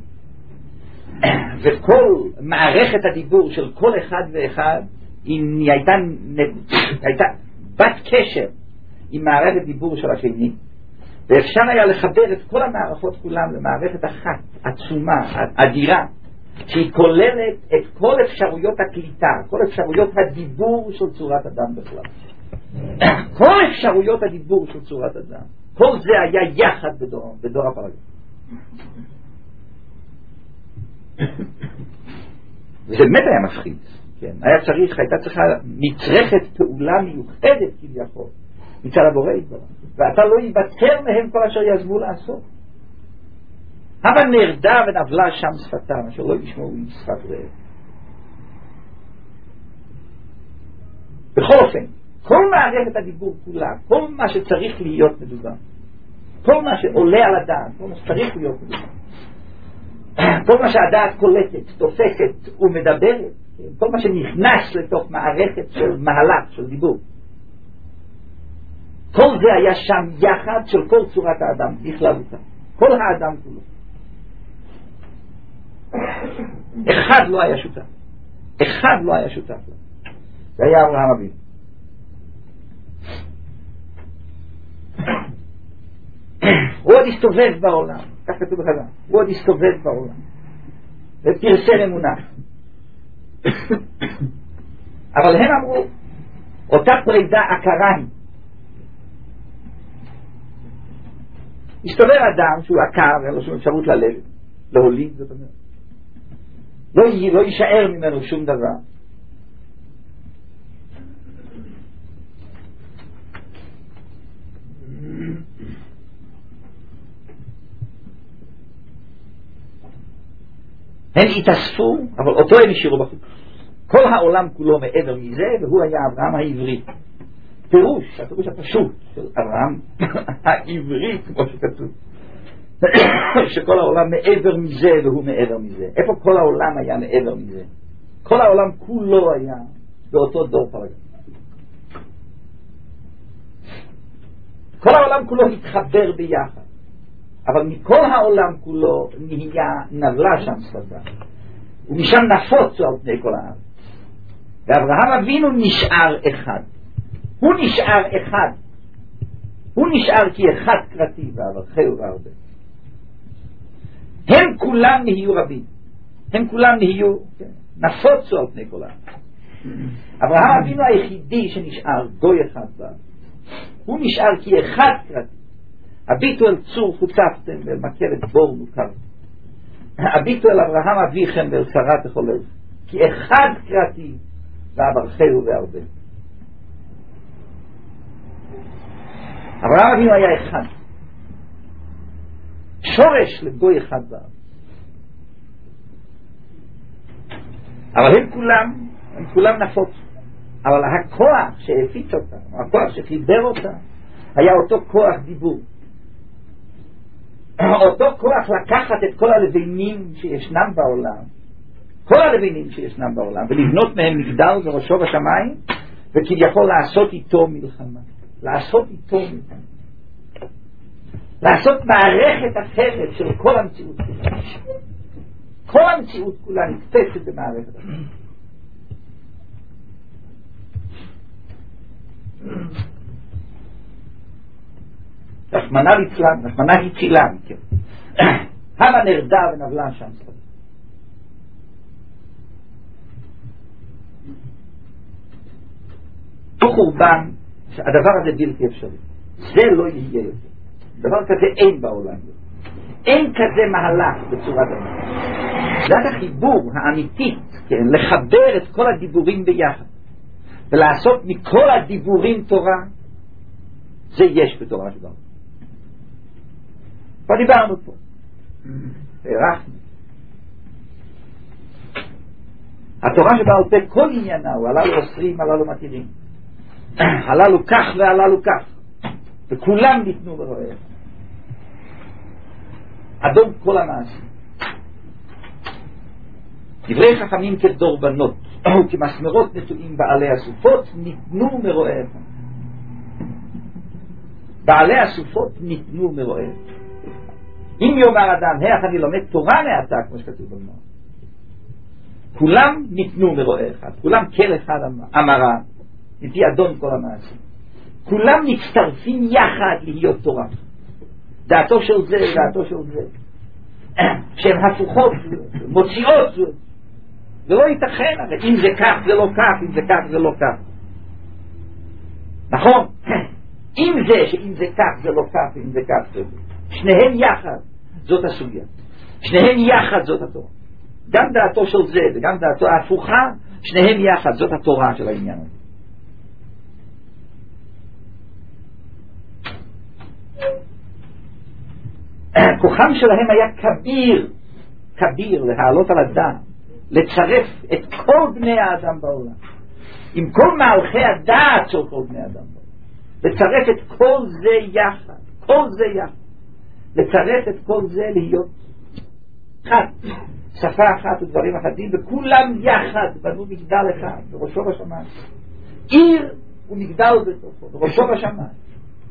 וכל מערכת הדיבור של כל אחד ואחד היא הייתה, הייתה בת קשר עם מערכת דיבור של השני, ואפשר היה לחבר את כל המערכות כולם למערכת אחת עצומה, אדירה, שהיא כוללת את כל אפשרויות הקליטה, כל אפשרויות הדיבור של צורת אדם בכלל. כל אפשרויות הדיבור של צורת אדם, כל זה היה יחד בדור, בדור הפלגה. וזה באמת היה מפחיד. כן, היה צריך, הייתה צריכה נצרכת פעולה מיוחדת כביכול מצד הבורא יתברך, ואתה לא יוותר מהם כל אשר יעזבו לעשות. אבל נרדה ונבלה שם שפתם אשר לא ישמעו עם שפת רעב. בכל אופן, כל מערכת הדיבור כולה, כל מה שצריך להיות מדובר, כל מה שעולה על הדעת, כל מה שצריך להיות מדובר, כל מה שהדעת קולטת, תופסת ומדברת, כל מה שנכנס לתוך מערכת של מהלך, של דיבור, כל זה היה שם יחד של כל צורת האדם בכללותה, כל האדם כולו. אחד לא היה שותף, אחד לא היה שותף לו. זה היה אברהם אבינו. הוא עוד הסתובב בעולם, כך כתוב בחז"ל, הוא עוד הסתובב בעולם ופרסם אמונה, אבל הם אמרו, אותה פרידה עקרה היא. מסתובב אדם שהוא עקר ואין לו שום אפשרות ללדת, להוליד, זאת אומרת. לא, לא יישאר ממנו שום דבר. הם התאספו, אבל אותו הם השאירו בחוץ. כל העולם כולו מעבר מזה, והוא היה אברהם העברי. פירוש, הפירוש הפשוט של אברהם העברי, כמו שכתוב. שכל העולם מעבר מזה והוא מעבר מזה. איפה כל העולם היה מעבר מזה? כל העולם כולו היה באותו דור פרגע. כל העולם כולו התחבר ביחד. אבל מכל העולם כולו נהיה נבלה שם שפתה. ומשם נפוצו על פני כל הארץ. ואברהם אבינו נשאר אחד. הוא נשאר אחד. הוא נשאר כי אחד קראתי ואברכהו והרבה. הם כולם נהיו רבים. הם כולם נהיו נפוצו על פני כל הארץ. אברהם אבינו היחידי שנשאר גוי אחד בארץ. הוא נשאר כי אחד קראתי. הביטו אל צור חוצפתם ואל מכרת בור נוכר. הביטו אל אברהם אביכם ואל שרה תחולל. כי אחד קראתי ואברכהו והרבה. אברהם אבינו היה אחד. שורש לגוי אחד בארץ. אבל הם כולם, הם כולם נפוץ. אבל הכוח שהפיץ אותם, הכוח שחיבר אותם, היה אותו כוח דיבור. אותו כוח לקחת את כל הלבנים שישנם בעולם, כל הלבנים שישנם בעולם, ולבנות מהם מגדל וראשו בשמיים, וכביכול לעשות איתו מלחמה. לעשות איתו מלחמה. לעשות מערכת אחרת של כל המציאות כולה. כל המציאות כולה נתפסת במערכת אחרת. רחמנא ליצלן, רחמנא הצילן, כן. המה נרדה ונבלה שם. הוא חורבן, שהדבר הזה בלתי אפשרי. זה לא יהיה יותר. דבר כזה אין בעולם. אין כזה מהלך בצורה דומה. זה החיבור האמיתית, כן, לחבר את כל הדיבורים ביחד. ולעשות מכל הדיבורים תורה, זה יש בתורה שלנו. כבר דיברנו פה. הערכנו. התורה שבעל פה כל עניינה הוא הללו אוסרים, הללו מתירים. הללו כך והללו כך. וכולם ניתנו ברואיהם. אדום כל המעשים. דברי חכמים כדורבנות וכמסמרות נטועים בעלי הסופות ניתנו מרואיהם. בעלי הסופות ניתנו מרואיהם. אם יאמר אדם, היח אני לומד תורה מעתה, כמו שכתוב במאמר, כולם ניתנו מרועה אחד, כולם כל אחד אמרה, מפי אדון כל המעשים. כולם מצטרפים יחד להיות תורה. דעתו של זה, דעתו של זה. שהן הפוכות, מוציאות זאת. זה לא ייתכן, אבל אם זה כך זה לא כך, אם זה כך זה לא כך. נכון? אם זה, שאם זה כך זה לא כך, אם זה כך זה לא. שניהם יחד, זאת הסוגיה. שניהם יחד, זאת התורה. גם דעתו של זה וגם דעתו ההפוכה, שניהם יחד, זאת התורה של העניין הזה. כוחם שלהם היה כביר, כביר, להעלות על הדעת, לצרף את כל בני האדם בעולם, עם כל מהלכי הדעת של כל בני האדם בעולם, לצרף את כל זה יחד, כל זה יחד, לצרף את כל זה להיות אחד, שפה אחת ודברים אחדים, וכולם יחד בנו מגדל אחד, בראשו בשמיים. עיר ומגדל בתוכו, בראשו בשמיים.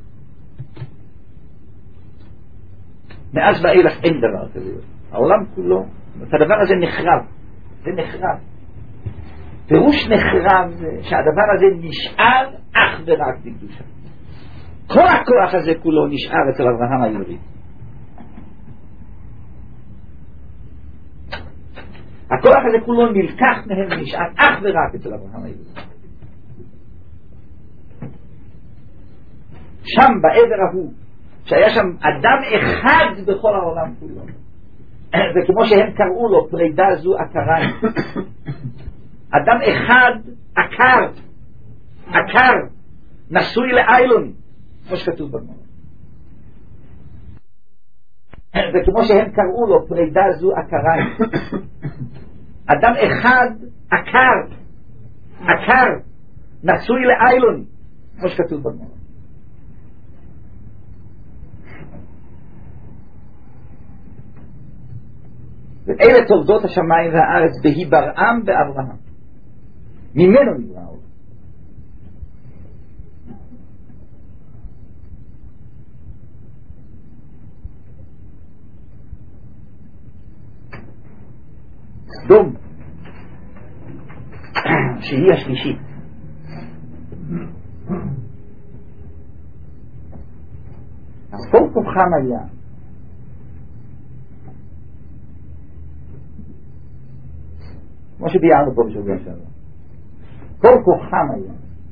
מאז ואילך אין דבר כזה. העולם כולו, את הדבר הזה נחרב. זה נחרב. פירוש נחרב זה שהדבר הזה נשאר אך ורק בקדושה. כל הכוח הזה כולו נשאר אצל אברהם העברי. הכוח הזה כולו נלקח מהם ונשאר אך ורק אצל אברהם אבינו. שם בעבר ההוא, שהיה שם אדם אחד בכל העולם כולו, וכמו שהם קראו לו, פרידה זו עקריים, אדם אחד עקר, עקר, נשוי לאיילון, כמו שכתוב בגמרא. וכמו שהם קראו לו, פרידה זו עקריים, אדם אחד עקר, עקר, נשוי לאיילון, כמו שכתוב בגמרא. ואלה תולדות השמיים והארץ בהיברעם באברהם, ממנו נברא העולם. סדום שהיא השלישית, אז כל כוחם היה כמו שביארנו פה בשבוע שעבר, כל כוחם היה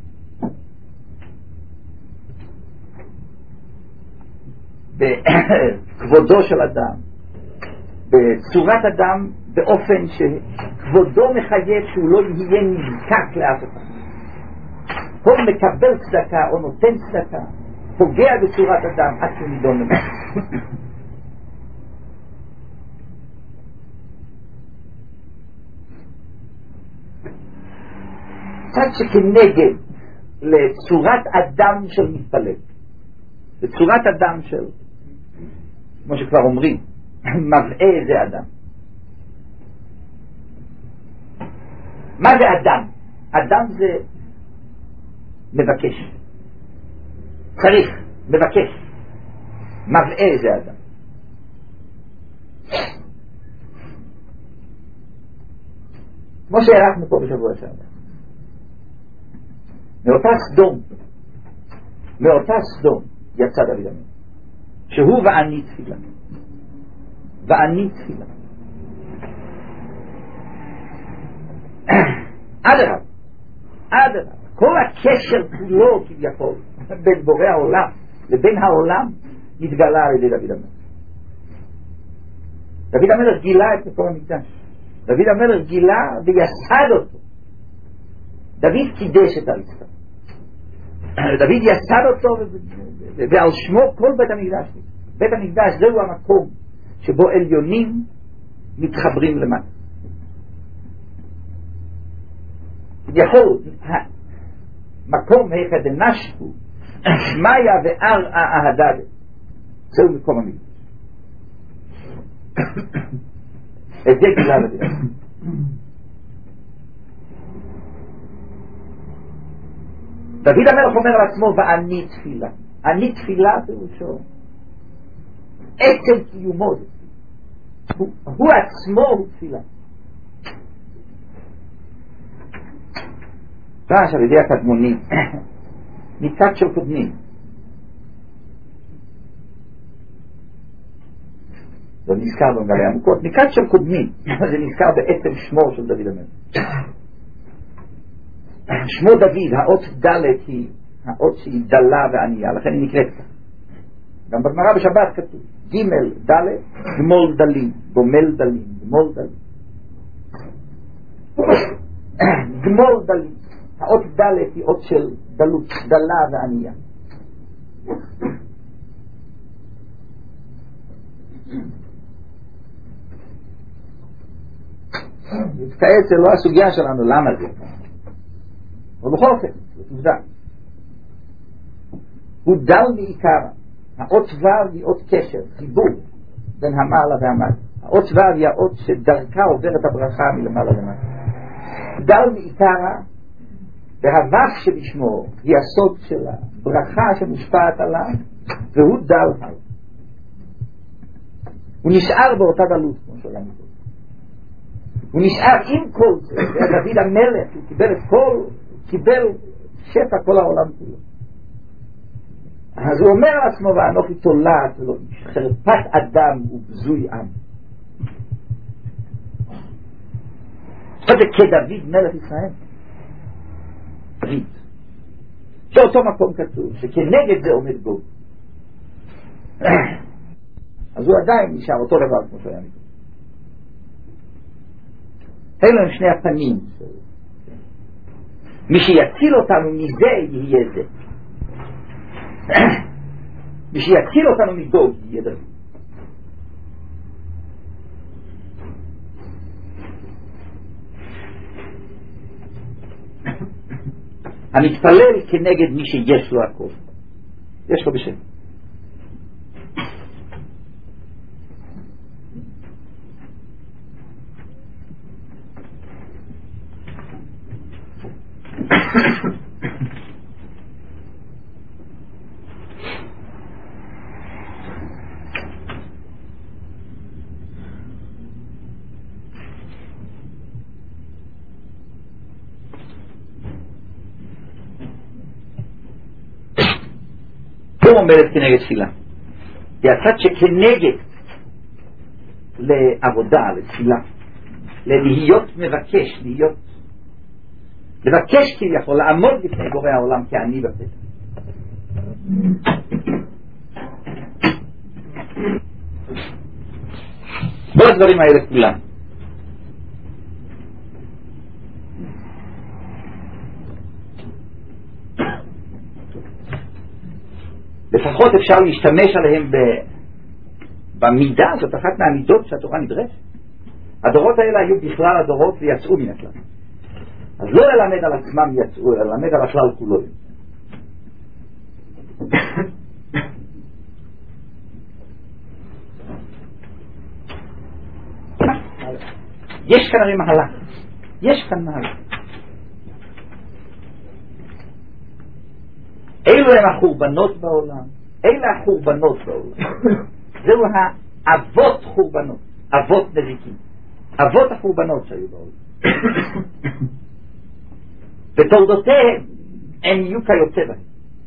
בכבודו של אדם, בצורת אדם, באופן שכבודו מחייב שהוא לא יהיה נזקק לאף אחד. כל מקבל צדקה או נותן צדקה פוגע בצורת אדם עד שהוא נידון למוות. צד שכנגד לצורת אדם של מתפלג, לצורת אדם של, כמו שכבר אומרים, מבעה זה אדם. מה זה אדם? אדם זה מבקש, צריך, מבקש. מבעה זה אדם. כמו שהערכנו פה בשבוע שעבר, מאותה סדום, מאותה סדום יצא דוד המלך, שהוא ואני תפילה, ואני תפילה. אדרבה, אדרבה, כל הקשר כולו כביכול בין בורא העולם לבין העולם נתגלה על ידי דוד המלך. דוד המלך גילה את מקום המקדש, דוד המלך גילה ויסד אותו. דוד קידש את הרצפה, דוד יסד אותו, ועל שמו כל בית המקדש. בית המקדש זהו המקום שבו עליונים מתחברים למטה. יכול מקום היכא דנשקו שמיה וארעה אהדד, זהו מקום המקדש. את זה גילה לדבר. דוד המלך אומר על עצמו ואני תפילה. אני תפילה פירושו עצם קיומו, הוא, הוא עצמו הוא תפילה. רעש על ידי הקדמונים מקד של קודמים, זה נזכר במגלי עמוקות, מקד של קודמים זה נזכר בעצם שמו של דוד המלך. שמו דוד, האות ד' היא האות שהיא דלה וענייה, לכן היא נקראת כך. גם בגמרא בשבת כתוב ג' ד' גמול דלים, גומל דלים, גמול דלים, גמול דלים. האות ד' היא אות של דלות, דלה וענייה. כעת זה לא הסוגיה שלנו למה זה, אבל בכל אופן זאת עובדה. הוא דל מעיקר. האות ו' היא אות קשר, חיבור בין המעלה והמטה. האות ו' היא האות שדרכה עוברת הברכה מלמעלה למטה. דל מעיקרה, והו' שבשמו היא הסוד של הברכה שמושפעת עליו, והוא דל. הוא נשאר באותה דלות, כמו שאומרים. הוא נשאר עם כל זה. דוד המלך, הוא קיבל את כל, קיבל שפע כל העולם כולו. אז הוא אומר לעצמו, ואנוכי תולעת ולא איש, חרפת אדם ובזוי עם. מה זה כדוד מלך ישראל? דוד. באותו מקום כתוב שכנגד זה עומד גוג. אז הוא עדיין נשאר אותו דבר כמו שהיה מקום. אלו הם שני הפנים. מי שיציל אותנו מזה יהיה זה. מי שיציל אותנו מגוג יהיה דוד. המתפלל כנגד מי שיש לו הכל. יש לו בשם. הוא עומדת כנגד תפילה. זה הצד שכנגד לעבודה, לתפילה, להיות מבקש, להיות לבקש כביכול, לעמוד לפני בורא העולם כעני בפתח. כל הדברים האלה כולם. לפחות אפשר להשתמש עליהם במידה, זאת אחת מהמידות שהתורה נדרשת. הדורות האלה היו בכלל הדורות ויצאו מן הכלל. אז לא ללמד על עצמם יצאו, אלא ללמד על הכלל כולו. יש כאן הרי מהלך. יש כאן מהלך. אילו הם החורבנות בעולם? אלה החורבנות בעולם. זהו האבות חורבנות. אבות נזיקים. אבות החורבנות שהיו בעולם. בתולדותיהם הם יהיו כיוצא בהם.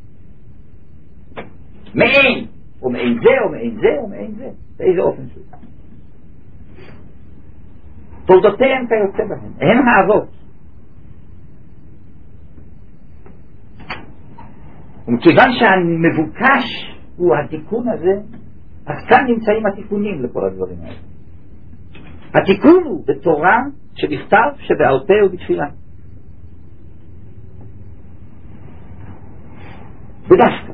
מעין, או מעין זה, או מעין זה, או מעין זה. באיזה אופן שהוא. תולדותיהם כיוצא בהם. הם האבות. ומכיוון שהמבוקש הוא התיקון הזה, אז כאן נמצאים התיקונים לכל הדברים האלה. התיקון הוא בתורה שבכתב, שבעל פה ובתפילה. ודווקא.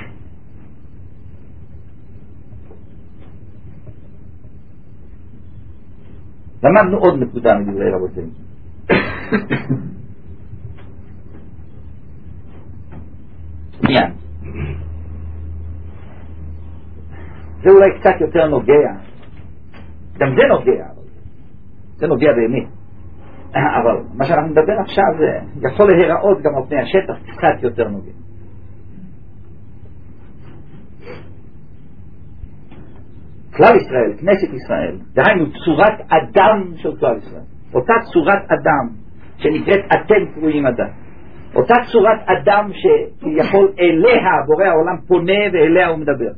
למדנו עוד נקודה מדברי רבותינו. מיד. זה אולי קצת יותר נוגע. גם זה נוגע. זה נוגע באמת. אבל מה שאנחנו נדבר עכשיו זה יכול להיראות גם על פני השטח קצת יותר נוגע. כלל ישראל, כנסת ישראל, דהיינו צורת אדם של כלל ישראל. אותה צורת אדם שנקראת אתם קרואים אדם. אותה צורת אדם שיכול אליה בורא העולם פונה ואליה הוא מדבר.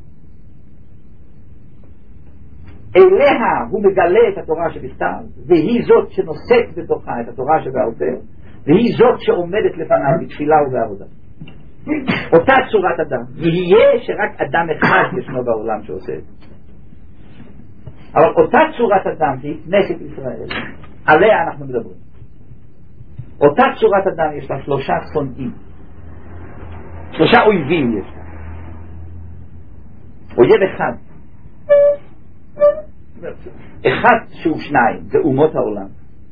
אליה הוא מגלה את התורה שבכתב, והיא זאת שנושאת בתוכה את התורה שבעל פה, והיא זאת שעומדת לפניו בתפילה ובעבודה. אותה צורת אדם. יהיה שרק אדם אחד ישנו בעולם שעושה את זה. אבל אותה צורת אדם היא כנסת ישראל, עליה אנחנו מדברים. אותה צורת אדם יש לה שלושה שונאים, שלושה אויבים יש לה. אויב אחד, אחד שהוא שניים, זה אומות העולם.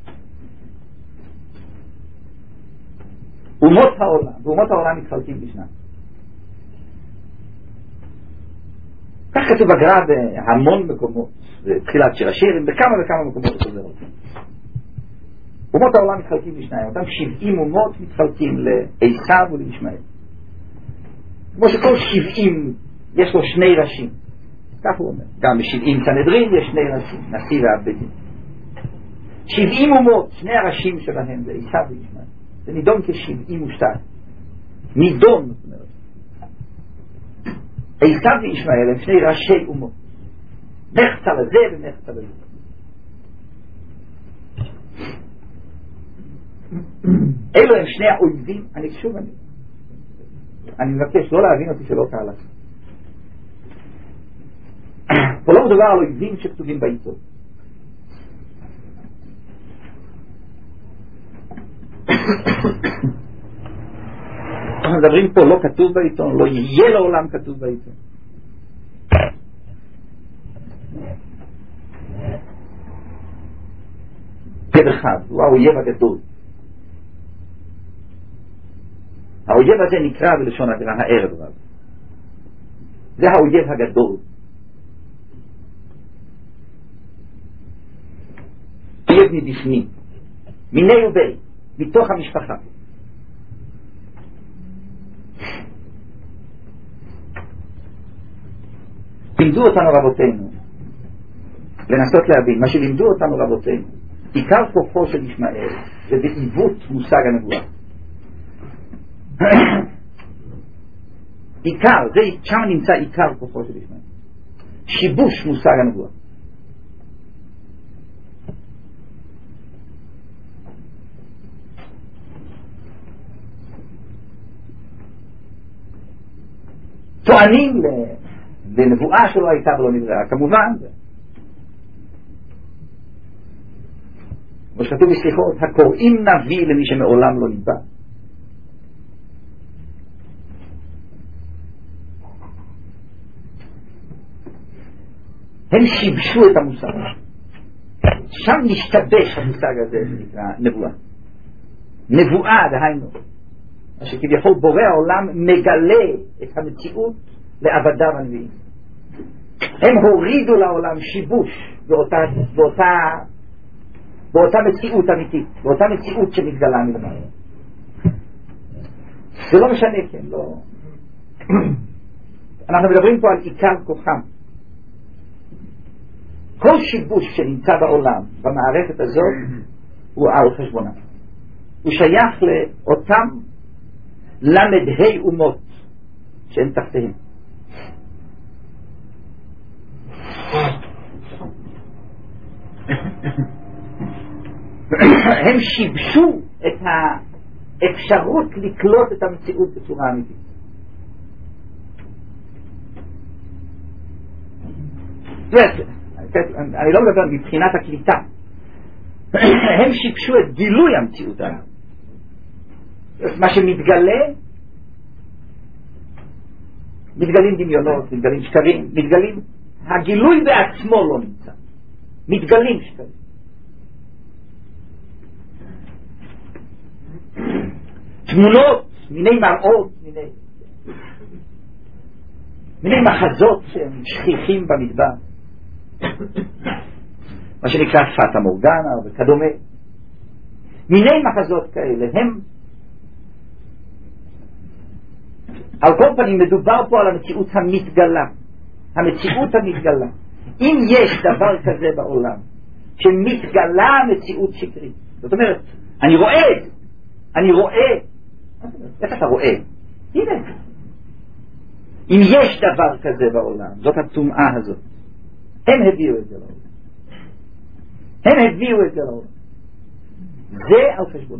אומות העולם, ואומות העולם מתחלקים בשניים. כך כתוב בגר"א בהמון מקומות, בתחילת שיר השירים, בכמה וכמה מקומות חוזר אותם. אומות העולם מתחלקים בשניים, אותם שבעים אומות מתחלקים לעשיו ולישמעאל. כמו שכל שבעים יש לו שני ראשים, כך הוא אומר. גם בשבעים סנהדרין יש שני ראשים, נשיא ואב בית דין. שבעים אומות, שני הראשים שלהם זה עשיו וישמעאל. זה נידון כשבעים ושתיים. נידון, זאת אומרת. עשיו וישמעאל הם שני ראשי אומות. נחצה לזה ונחצה לזה. אלו הם שני האויבים. אני שוב, אני, אני מבקש לא להבין אותי שלא קהלה. פה לא מדובר על אויבים שכתובים בעיתון. אנחנו מדברים פה לא כתוב בעיתון, לא יהיה לעולם כתוב בעיתון. פד אחד, הוא האויב הגדול. האויב הזה נקרא בלשון הגר"א הערב רב. זה האויב הגדול. אויב מבפנים, מיני ובי, מתוך המשפחה. לימדו אותנו רבותינו לנסות להבין מה שלימדו אותנו רבותינו. עיקר כוחו של ישמעאל זה בעיוות מושג הנבואה. עיקר, זה שם נמצא עיקר כוחו של ישמעאל, שיבוש מושג הנבואה. טוענים לנבואה שלא הייתה ולא נבראה, כמובן כמו שכתוב בסליחות, הקוראים נביא למי שמעולם לא נבא. הם שיבשו את המושג, שם נשתבש המושג הזה שנקרא נבואה. נבואה דהיינו מה שכביכול בורא העולם מגלה את המציאות לעבדיו הנביאים. הם הורידו לעולם שיבוש באותה, באותה, באותה מציאות אמיתית, באותה מציאות שמתגלה מלמעלה. זה לא משנה, כן, לא. אנחנו מדברים פה על עיקר כוחם. כל שיבוש שנמצא בעולם במערכת הזאת הוא על חשבונם. הוא שייך לאותם למדהי אומות שהם תחתיהם. הם שיבשו את האפשרות לקלוט את המציאות בצורה אמיתית. אני לא מדבר מבחינת הקליטה. הם שיבשו את גילוי המציאות. מה שמתגלה, מתגלים דמיונות, מתגלים שקרים, מתגלים, הגילוי בעצמו לא נמצא, מתגלים שקרים. תמונות, מיני מראות, מיני מיני מחזות שהם שכיחים במדבר, מה שנקרא פאטה מורגנה וכדומה. מיני מחזות כאלה הם, על כל פנים מדובר פה על המציאות המתגלה, המציאות המתגלה. אם יש דבר כזה בעולם שמתגלה מציאות שקרית, זאת אומרת אני רואה את זה, אני רואה, איך אתה רואה? הנה, אם יש דבר כזה בעולם, זאת הטומאה הזאת. הם הביאו את זה לעולם, הם הביאו את זה לעולם, זה על חשבונה.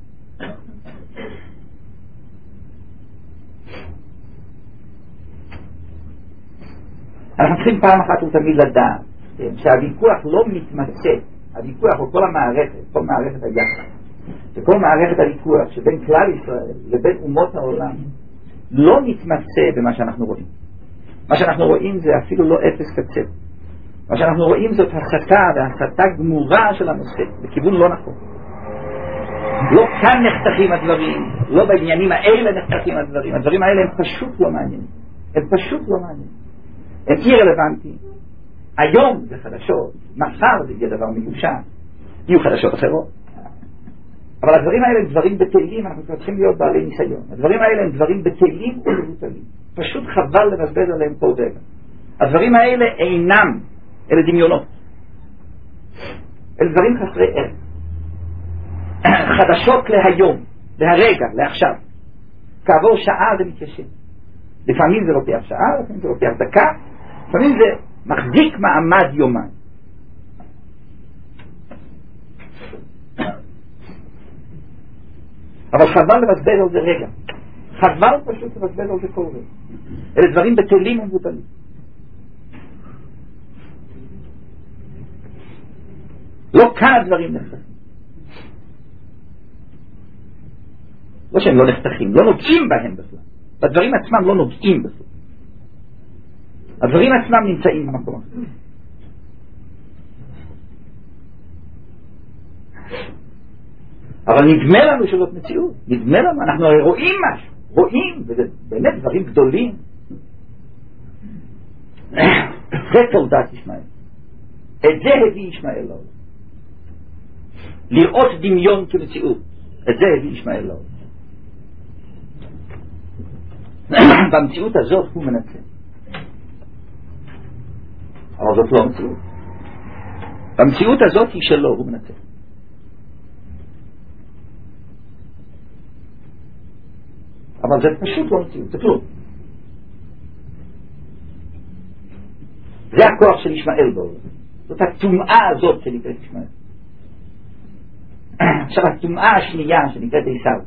אנחנו צריכים פעם אחת ותמיד לדעת שהוויכוח לא מתמצא, הוויכוח הוא כל המערכת, כל מערכת היחד, וכל מערכת הוויכוח שבין כלל ישראל לבין אומות העולם לא מתמצא במה שאנחנו רואים. מה שאנחנו רואים זה אפילו לא אפס קצה. מה שאנחנו רואים זאת הסתה והסתה גמורה של הנושא בכיוון לא נכון. לא כאן נחתכים הדברים, לא בעניינים האלה נחתכים הדברים. הדברים האלה הם פשוט לא מעניינים, הם פשוט לא מעניינים, הם אי רלוונטיים. היום זה חדשות, מחר זה יהיה דבר מיושן, יהיו חדשות אחרות. אבל הדברים האלה הם דברים בטלים, אנחנו צריכים להיות בעלי ניסיון. הדברים האלה הם דברים בטלים ומבוטלים, פשוט חבל לבזבז עליהם פה רגע. הדברים האלה אינם, אלה דמיונות, אלה דברים חסרי ערך. חדשות להיום, להרגע, לעכשיו. כעבור שעה זה מתיישב. לפעמים זה לוקח שעה, לפעמים זה לוקח דקה, לפעמים זה מחזיק מעמד יומיים. אבל חבל לבזבז על זה רגע, חבל פשוט לבזבז על זה כל רגע. אלה דברים בטלים ומבוטלים. לא כאן הדברים נחתכים, לא שהם לא נחתכים, לא נוגעים בהם בכלל, בדברים עצמם לא נוגעים בכלל, הדברים עצמם נמצאים במקום אחר. אבל נדמה לנו שזאת מציאות, נדמה לנו, אנחנו הרי רואים משהו, רואים, וזה באמת דברים גדולים. זה תולדת ישמעאל, את זה הביא ישמעאל לעולם, לראות דמיון כמציאות, את זה הביא ישמעאל לעולם. במציאות הזאת הוא מנצל, אבל זאת לא מציאות, במציאות הזאת היא שלו, הוא מנצל. אבל זה פשוט לא מציאות, זה כלום. זה הכוח של ישמעאל בעולם, זאת התומעה הזאת שנקראת ישמעאל. עכשיו התומעה השנייה שנקראת עשיו,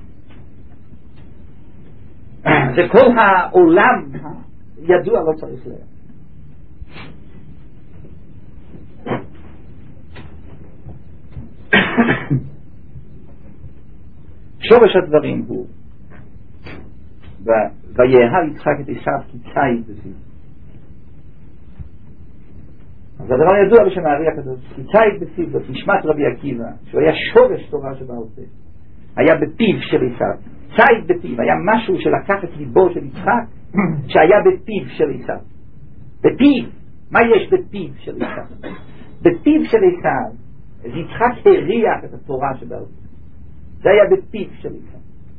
זה כל העולם ידוע, לא צריך להם. שורש הדברים הוא ויאהב יצחק את עשיו כי ציד בפיו. אז הדבר ידוע בשם הארי הקדוש, כי ציד בפיו, זאת נשמת רבי עקיבא, שהוא היה שורש תורה שבעל פה, היה בפיו של עשיו. ציד בפיו היה משהו שלקח את ליבו של יצחק, שהיה בפיו של עשיו. בפיו, מה יש בפיו של עשיו? בפיו של עשיו, אז יצחק הריח את התורה שבעל פה, זה היה בפיו של עשיו.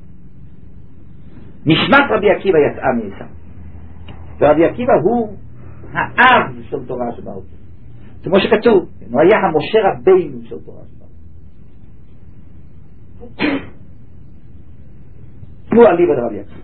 נשמת רבי עקיבא יצאה מעשיו, ורבי עקיבא הוא האב של תורה שבעל פה, כמו שכתוב, הוא היה המשה רבינו של תורה שבעל פה. הוא אליבא דרבי עקיבא,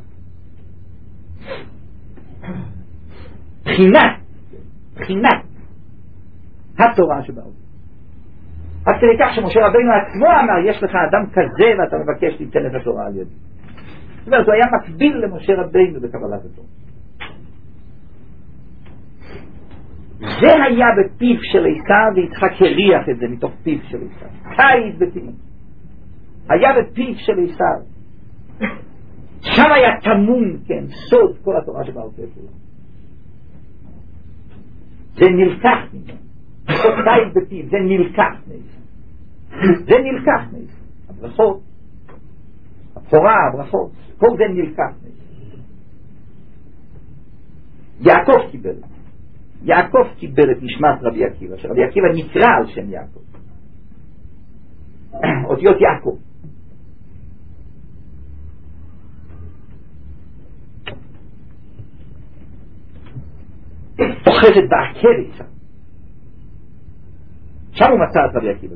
בחינת בחינת התורה שבעל פה, עד כדי כך שמשה רבינו עצמו אמר, יש לך אדם כזה ואתה מבקש ליתן את התורה על ידי. זאת אומרת, הוא היה מקביל למשה רבינו בקבלת התורה. זה היה בפיו של עשיו, ויצחק הריח את זה מתוך פיו של עשיו. ציד בפיו היה בפיו של עשיו, שם היה תמון, כן, סוד כל התורה שבעל פה שלו. זה נלקח ממנו, ציד בפיו, זה נלקח מעשיו, זה נלקח מעשיו. הברכות, הבכורה, הברכות, כל זה נלקח מעשיו. יעקב קיבל, יעקב קיבל את נשמת רבי עקיבא, שרבי עקיבא נקרא על שם יעקב, אותיות יעקב. אוחזת בעקרת שם, שם הוא מצא את רבי עקיבא.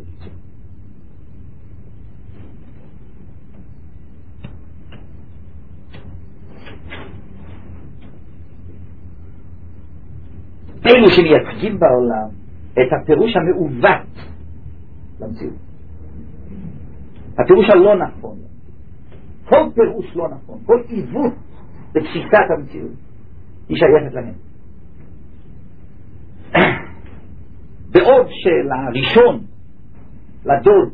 אלו שמייצגים בעולם את הפירוש המעוות למציאות, הפירוש הלא נכון, כל פירוש לא נכון, כל עיוות בתפיסת המציאות היא שייכת להם. בעוד שלראשון, לדוד,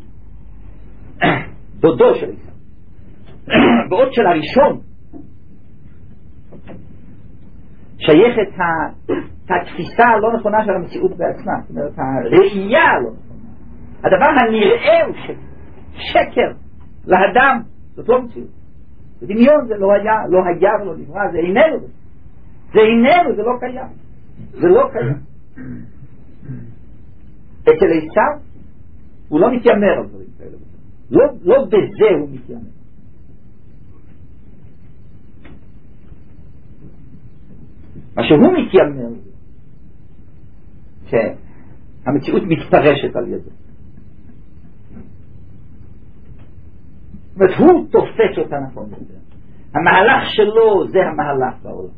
דודו של עשיו, בעוד שלראשון שייכת התפיסה הלא נכונה של המציאות בעצמה, זאת אומרת הראייה הלא נכונה, הדבר הנראה הוא שקר לאדם, זאת לא מציאות, זה דמיון, זה לא היה, לא היה ולא נברא, זה איננו, זה איננו, זה לא קיים, זה לא קיים. אצל עשיו הוא לא מתיימר על דברים כאלה, לא, לא בזה הוא מתיימר. מה שהוא מתיימר שהמציאות מתפרשת על ידו, זאת אומרת הוא תופס אותה נכון יותר, המהלך שלו זה המהלך בעולם.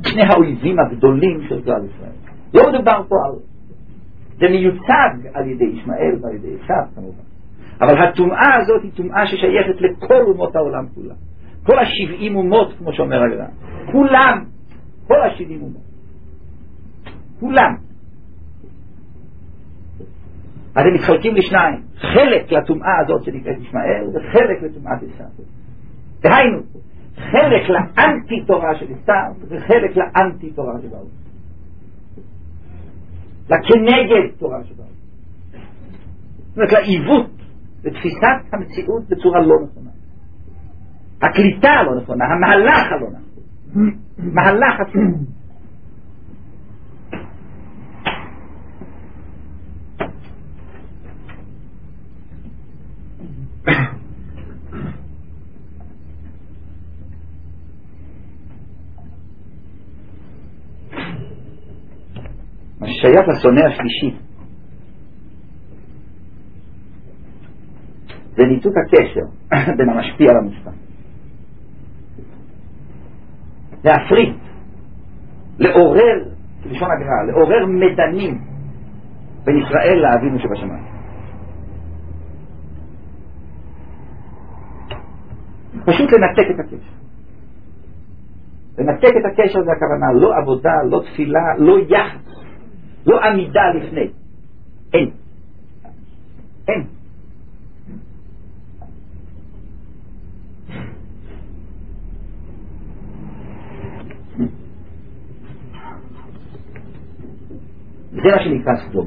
שני האויבים הגדולים של כלל ישראל. לא מדובר פה על... זה מיוצג על ידי ישמעאל ועל ידי עשיו כמובן. אבל הטומאה הזאת היא טומאה ששייכת לכל אומות העולם כולה. כל השבעים אומות, כמו שאומר הגר"א. כולם, כל השבעים אומות. כולם. אז הם מתחלקים לשניים. חלק לטומאה הזאת שנקראת ישמעאל, וחלק לטומאת עשיו. דהיינו, חלק לאנטי תורה של עשיו, וחלק לאנטי תורה של העולם. לכנגד תורה של העולם. זאת אומרת, לעיוות, לתפיסת המציאות בצורה לא נכונה. הקליטה הלא נכונה, המהלך הלא נכון. מהלך עצמו. מה ששייך לשונא השלישי זה ניתוק הקשר בין המשפיע למושפע. להפריט, לעורר, כלשון הגר"א, לעורר מדנים בין ישראל לאבינו שבשמיים. פשוט לנתק את הקשר. לנתק את הקשר זה הכוונה, לא עבודה, לא תפילה, לא יחס, לא עמידה לפני. אין. אין. זה מה שנקרא סדום.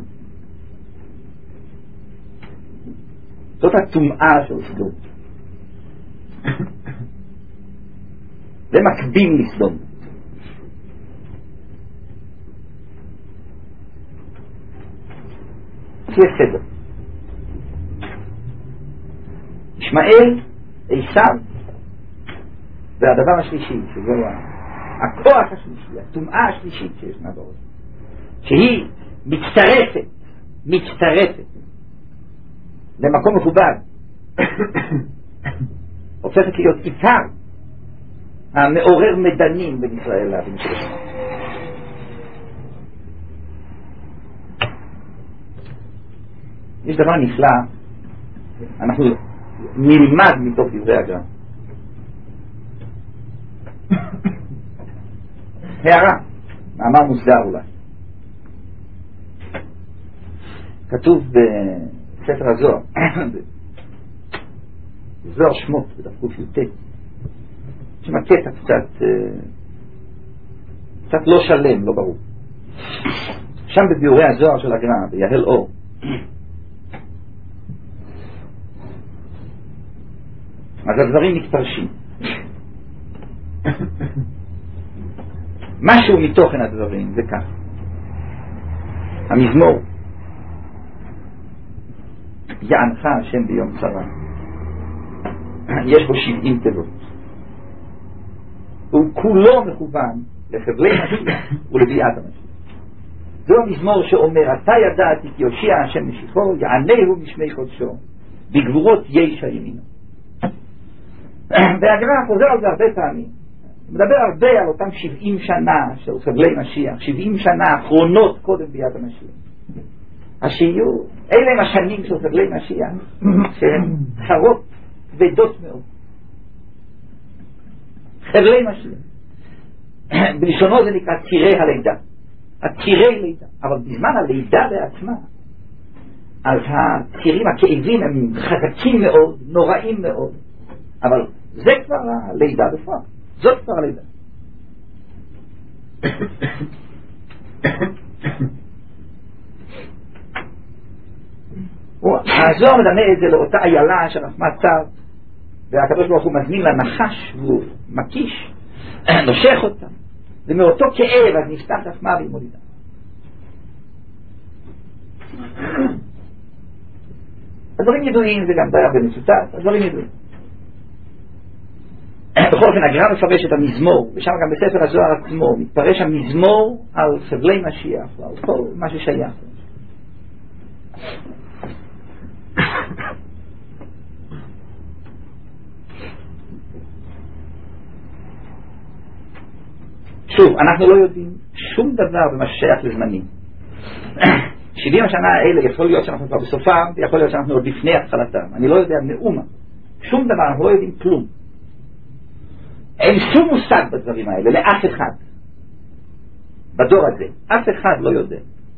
זאת הטומאה של סדום. זה מקביל לסדום. זה סדר. ישמעאל, עשיו, זה הדבר השלישי, שזה הכוח השלישי, הטומאה השלישית שישנה בעולם. שהיא מצטרפת, מצטרפת למקום מכובד, הופכת להיות עיקר המעורר מדנים בין ישראל לאבינו שבשמיים. יש דבר נפלא, אנחנו נלמד מתוך דברי הגר"א. הערה, מאמר מוסדר אולי. כתוב בספר הזוהר, זוהר שמות, בדף ק"ט, שם הקטע קצת, קצת לא שלם, לא ברור. שם בביאורי הזוהר של הגר"א, ביהל אור, אז הדברים מתפרשים. משהו מתוכן הדברים זה כך. המזמור יענך השם ביום צרה, יש בו שבעים תיבות, הוא כולו מכוון לחבלי משיח ולביאת המשיח. זהו המזמור שאומר, אתה ידעתי כי יושיע השם משיחו, יענהו משמי קודשו, בגבורות יש הימינו. והגר"א חוזר על זה הרבה פעמים, מדבר הרבה על אותם שבעים שנה של חבלי משיח, שבעים שנה האחרונות קודם ביאת המשיח. אז שיהיו, אלה הם השנים של חבלי משיח, שהן חרות כבדות מאוד. חבלי משיח. בלשונו זה נקרא צירי הלידה. הצירי לידה. אבל בזמן הלידה בעצמה, אז הצירים, הכאבים הם חזקים מאוד, נוראים מאוד. אבל זה כבר הלידה בפועל. זאת כבר הלידה. הזוהר מדמה את זה לאותה איילה שרחמה צר, והקדוש ברוך הוא מזמין לה נחש והוא מקיש, נושך אותה, ומאותו כאב אז נפתח רחמה והיא מולידה. הדברים ידועים, זה גם די הרבה מצוטט, הדברים ידועים. בכל אופן הגר"א מפרש את המזמור, ושם גם בספר הזוהר עצמו מתפרש המזמור על חבלי משיח ועל כל מה ששייך. שוב, אנחנו לא יודעים שום דבר במה ששייך לזמנים. שבעים השנה האלה יכול להיות שאנחנו כבר בסופם, ויכול להיות שאנחנו עוד לפני התחלתם. אני לא יודע מאומה. שום דבר, אנחנו לא יודעים כלום. אין שום מושג בדברים האלה, לאף אחד. בדור הזה. אף אחד לא יודע.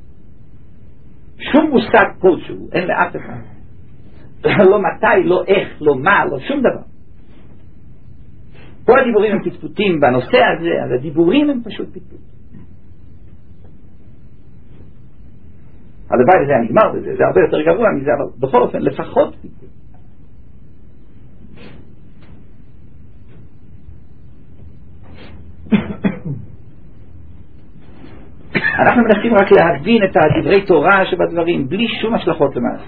שום מושג כלשהו, אין לאף אחד. לא מתי, לא איך, לא מה, לא שום דבר. כל הדיבורים הם פטפוטים בנושא הזה, אז הדיבורים הם פשוט פטפוט. הלוואי הזה נגמר בזה, זה הרבה יותר גרוע מזה, אבל בכל אופן, לפחות פטפוט. אנחנו מנסים רק להבין את הדברי תורה שבדברים, בלי שום השלכות למעשה.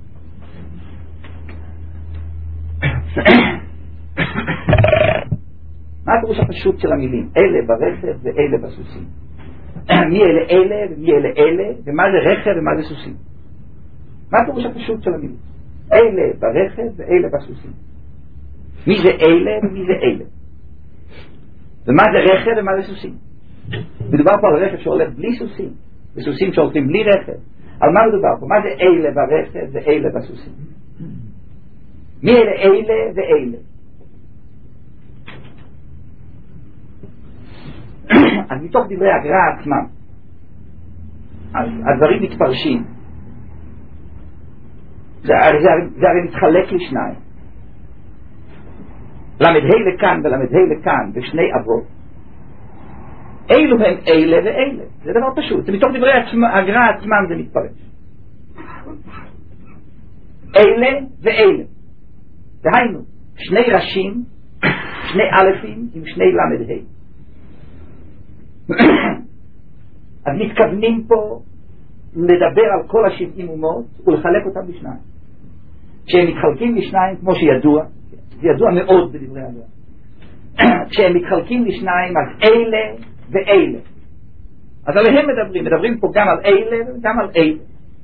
מה הפירוש הפשוט של המילים? אלה ברכב ואלה בסוסים. מי אלה אלה ומי אלה אלה, ומה זה רכב ומה זה סוסים? מה הפירוש הפשוט של המילים? אלה ברכב ואלה בסוסים. מי זה אלה ומי זה אלה? ומה זה רכב ומה זה סוסים? מדובר פה על רכב שהולך בלי סוסים, וסוסים שהולכים בלי רכב. על מה מדובר פה? מה זה אלה ברכב ואלה בסוסים? מי אלה אלה ואלה? אז מתוך דברי הגר"א עצמם, אז הדברים מתפרשים. זה, זה, זה הרי מתחלק לשניים. למד ה' לכאן ולמד ה' לכאן ושני אבות. אילו הם אלה ואלה. זה דבר פשוט. זה מתוך דברי הגר"א עצמם זה מתפרש. אלה ואלה. דהיינו, שני ראשים, שני אלפים עם שני למד ה'. אז מתכוונים פה לדבר על כל השבעים אומות ולחלק אותם לשניים. כשהם מתחלקים לשניים, כמו שידוע, זה ידוע מאוד בדברי הגר"א, כשהם מתחלקים לשניים, אז אלה ואלה. אז עליהם מדברים, מדברים פה גם על אלה וגם על אלה.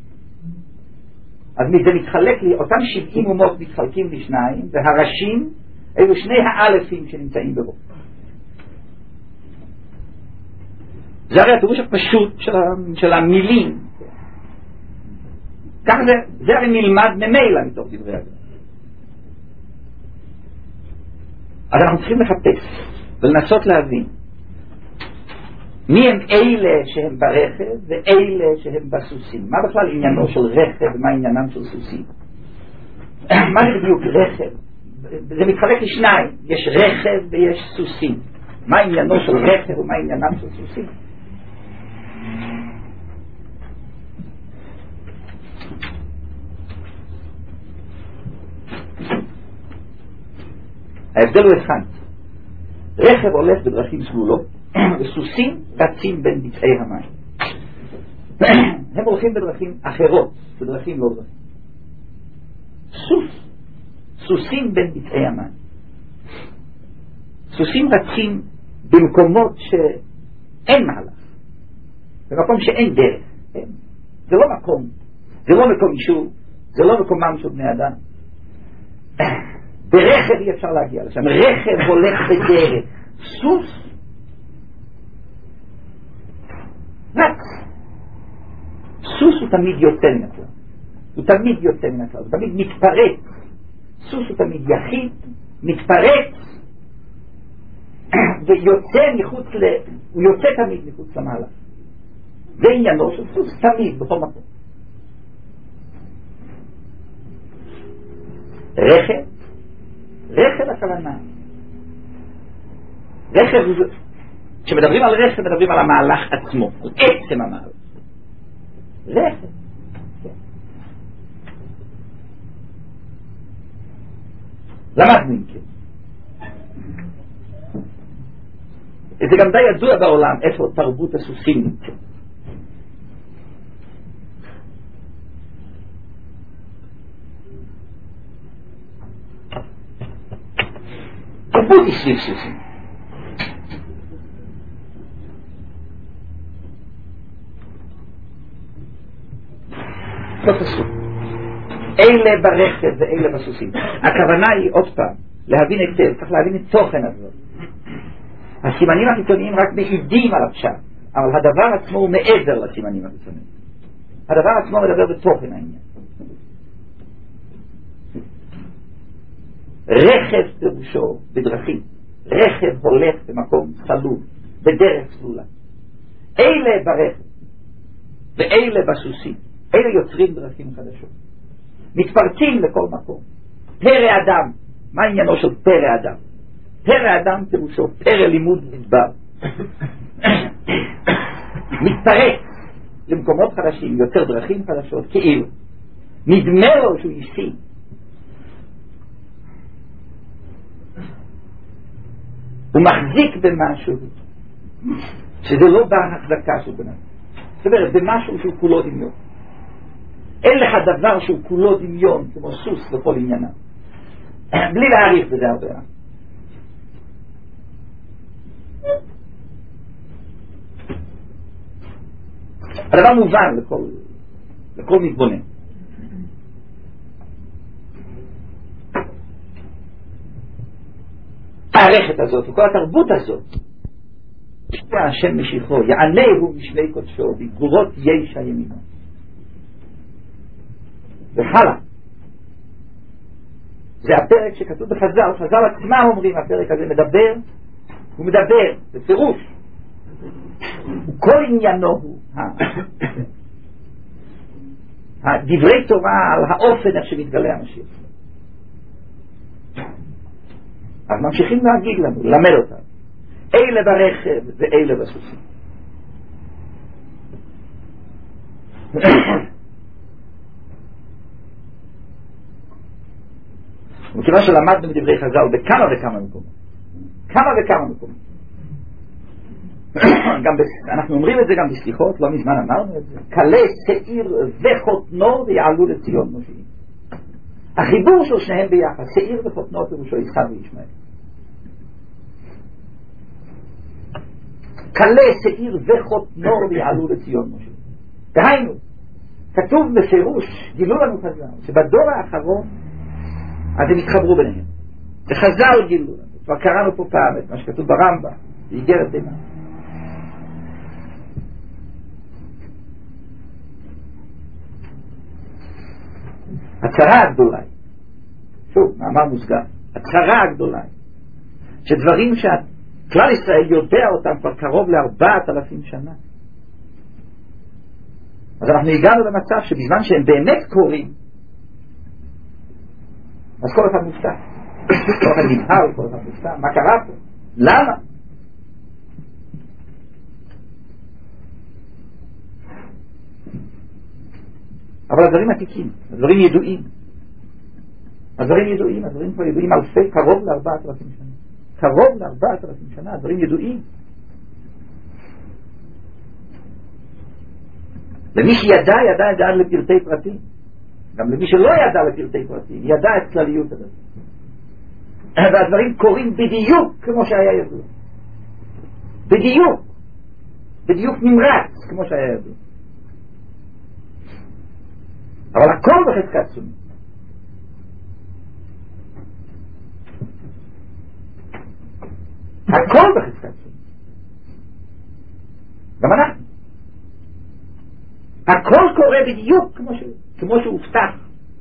אז זה מתחלק לי, אותם שבעים אומות מתחלקים לשניים, והראשים אלו שני האלפים שנמצאים ברוב. זה הרי הפירוש הפשוט של, של המילים. כך זה, זה הרי נלמד ממילא מתוך דברי הגר"א. אז אנחנו צריכים לחפש ולנסות להבין מי הם אלה שהם ברכב ואלה שהם בסוסים. מה בכלל עניינו של רכב ומה עניינם של סוסים? מה זה בדיוק רכב? זה מתחלק לשניים, יש רכב ויש סוסים. מה עניינו של רכב ומה עניינם של סוסים? ההבדל הוא אחד. רכב הולך בדרכים סלולות וסוסים רצים בין ביצעי המים. הם הולכים בדרכים אחרות, בדרכים לא דרכים. סוס, סוסים בין ביצעי המים. סוסים רצים במקומות שאין מהלך, במקום שאין דרך. זה לא מקום, זה לא מקום יישוב, זה לא מקומם של בני אדם. ברכב אי אפשר להגיע לשם. רכב הולך בדרך. סוס רץ. סוס הוא תמיד יוצא מן הכלל. הוא תמיד יוצא מן הכלל. הוא תמיד מתפרץ. סוס הוא תמיד יחיד, מתפרץ ויוצא מחוץ ל... הוא יוצא תמיד מחוץ למהלך. זה עניינו של סוס תמיד בכל מקום. רכב, רכב הכוונה. רכב, כשמדברים על רכב מדברים על המהלך עצמו, על עצם המהלך. רכב. למדנו אם כן. זה גם די ידוע בעולם איפה תרבות הסוסים נמצאת. תרבות היא סביב סוסים. לא חשוב. אלה ברכב ואלה בסוסים. הכוונה היא עוד פעם להבין היטב, צריך להבין את תוכן הזה. הסימנים החיצוניים רק מעידים על הפשט, אבל הדבר עצמו הוא מעבר לסימנים החיצוניים. הדבר עצמו מדבר בתוכן העניין. רכב פירושו בדרכים, רכב הולך במקום סלול, בדרך סלולה. אלה ברכב ואלה בסוסים, אלה יוצרים דרכים חדשות, מתפרצים לכל מקום. פרא אדם, מה עניינו של פרא אדם? פרא אדם פירושו פרא לימוד מדבר, מתפרץ למקומות חדשים, יוצר דרכים חדשות, כאילו נדמה לו שהוא אישי. הוא מחזיק במשהו שזה לא בהחזקה של בן אדם, זאת אומרת במשהו שהוא כולו דמיון. אין לך דבר שהוא כולו דמיון כמו סוס לכל עניינה, בלי להעריך בזה הרבה. הדבר מובן לכל, לכל מתבונן. הערכת הזאת וכל התרבות הזאת, השם משיחו יענהו משלי קודשו בגבורות יש הימינו והלאה. זה הפרק שכתוב בחז"ל, חז"ל עצמם אומרים הפרק הזה מדבר, הוא מדבר בפירוש, כל עניינו הוא דברי תורה על האופן איך שמתגלה המשיח. אז ממשיכים להגיד לנו, למד אותנו, אלה ברכב ואלה בסוסים. מכיוון שלמדנו מדברי חז"ל בכמה וכמה מקומות, כמה וכמה מקומות, גם ב... אנחנו אומרים את זה גם בסליחות, לא מזמן אמרנו את זה, כלה שעיר וחותנו ויעלו לציון מושיעים. החיבור של שניהם ביחד, שעיר וחותנו פירושו יצחק וישמעאל. כלה שעיר וחותנו ויעלו לציון מושיעים. דהיינו, כתוב בפירוש, גילו לנו חז"ל, שבדור האחרון אז הם התחברו ביניהם. וחז"ל גילו לנו, כבר קראנו פה פעם את מה שכתוב ברמב"ם, באיגרת תימן. הצרה הגדולה, שוב, מאמר מוסגר, הצרה הגדולה, שדברים שכלל ישראל יודע אותם כבר קרוב לארבעת אלפים שנה. אז אנחנו הגענו למצב שבזמן שהם באמת קוראים, אז כל אחד מופתע, כל אחד נבהל, כל אחד מופתע, מה קרה פה? למה? אבל הדברים עתיקים, הדברים ידועים, הדברים ידועים, הדברים כבר ידועים אלפי, קרוב לארבעת אלפים שנה, קרוב לארבעת אלפים שנה, הדברים ידועים. למי שידע, ידע, ידע לפרטי פרטים, גם למי שלא ידע לפרטי פרטים, ידע את כלליות הדבר. והדברים קורים בדיוק כמו שהיה ידוע, בדיוק, בדיוק נמרץ כמו שהיה ידוע. אבל הכל בחזקת סומין. הכל בחזקת סומין. גם אנחנו. הכל קורה בדיוק כמו, ש... כמו שהובטח.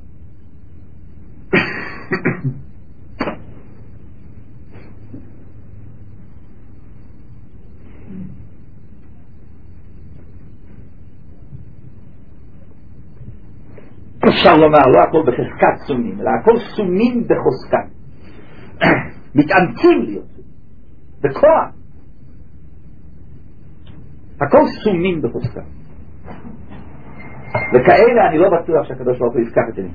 אפשר לומר, לא הכל בחזקת סומין, אלא הכל סומין בחוזקה. מתאמצים להיות בכוח. הכל סומין בחוזקה. וכאלה אני לא בטוח שהקדוש ברוך הוא יפקח את עיני.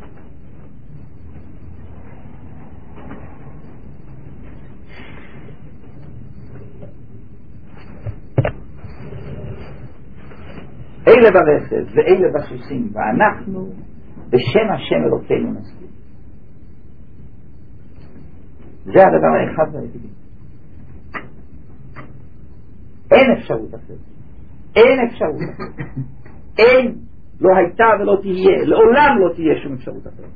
אלה ברכב ואלה בסוסים, ואנחנו בשם השם אלוקינו נסכים. זה הדבר האחד והיחידי. אין אפשרות אחרת, אין אפשרות אחרת, אין, לא הייתה ולא תהיה, לעולם לא תהיה שום אפשרות אחרת.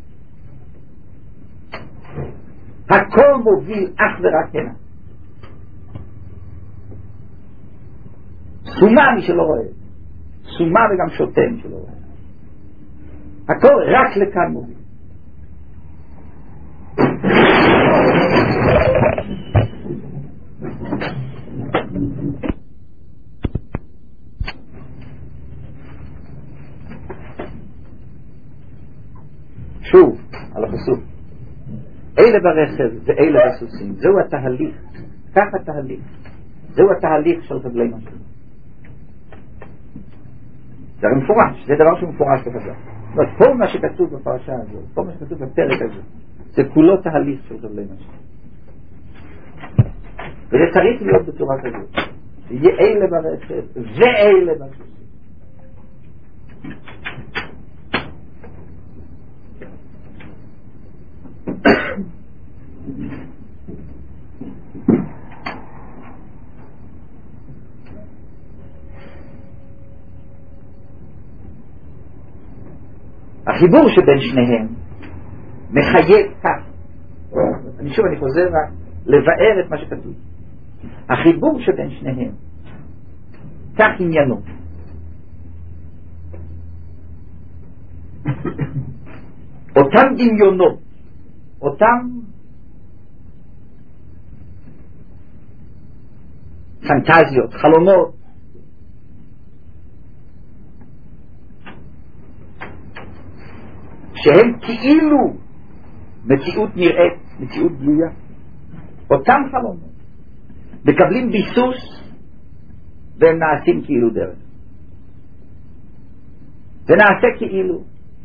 הכל מוביל אך ורק הנה. סומה מי שלא רואה, סומה וגם שוטה מי שלא רואה. הכל רק לכאן מוביל. שוב, על הפסוק. אלה ברכב ואלה בסוסים. זהו התהליך. כך התהליך. זהו התהליך של חבלי משהו. זה מפורש. זה דבר שהוא מפורש בחז"ל. זאת אומרת, כל מה שכתוב בפרשה הזו, כל מה שכתוב בפרק הזה, זה כולו תהליך של חבלי משהו. וזה צריך להיות בצורה כזאת. יהיה אלה ברכב ואלה בסוסים. החיבור שבין שניהם מחייב כך. אני שוב אני חוזר רק לבאר את מה שכתוב. החיבור שבין שניהם כך עניינו. אותם דמיונות, אותם פנטזיות, חלומות, שהם כאילו מציאות נראית, מציאות גלויה, אותם חלומות מקבלים ביסוס והם נעשים כאילו דרך. זה נעשה כאילו.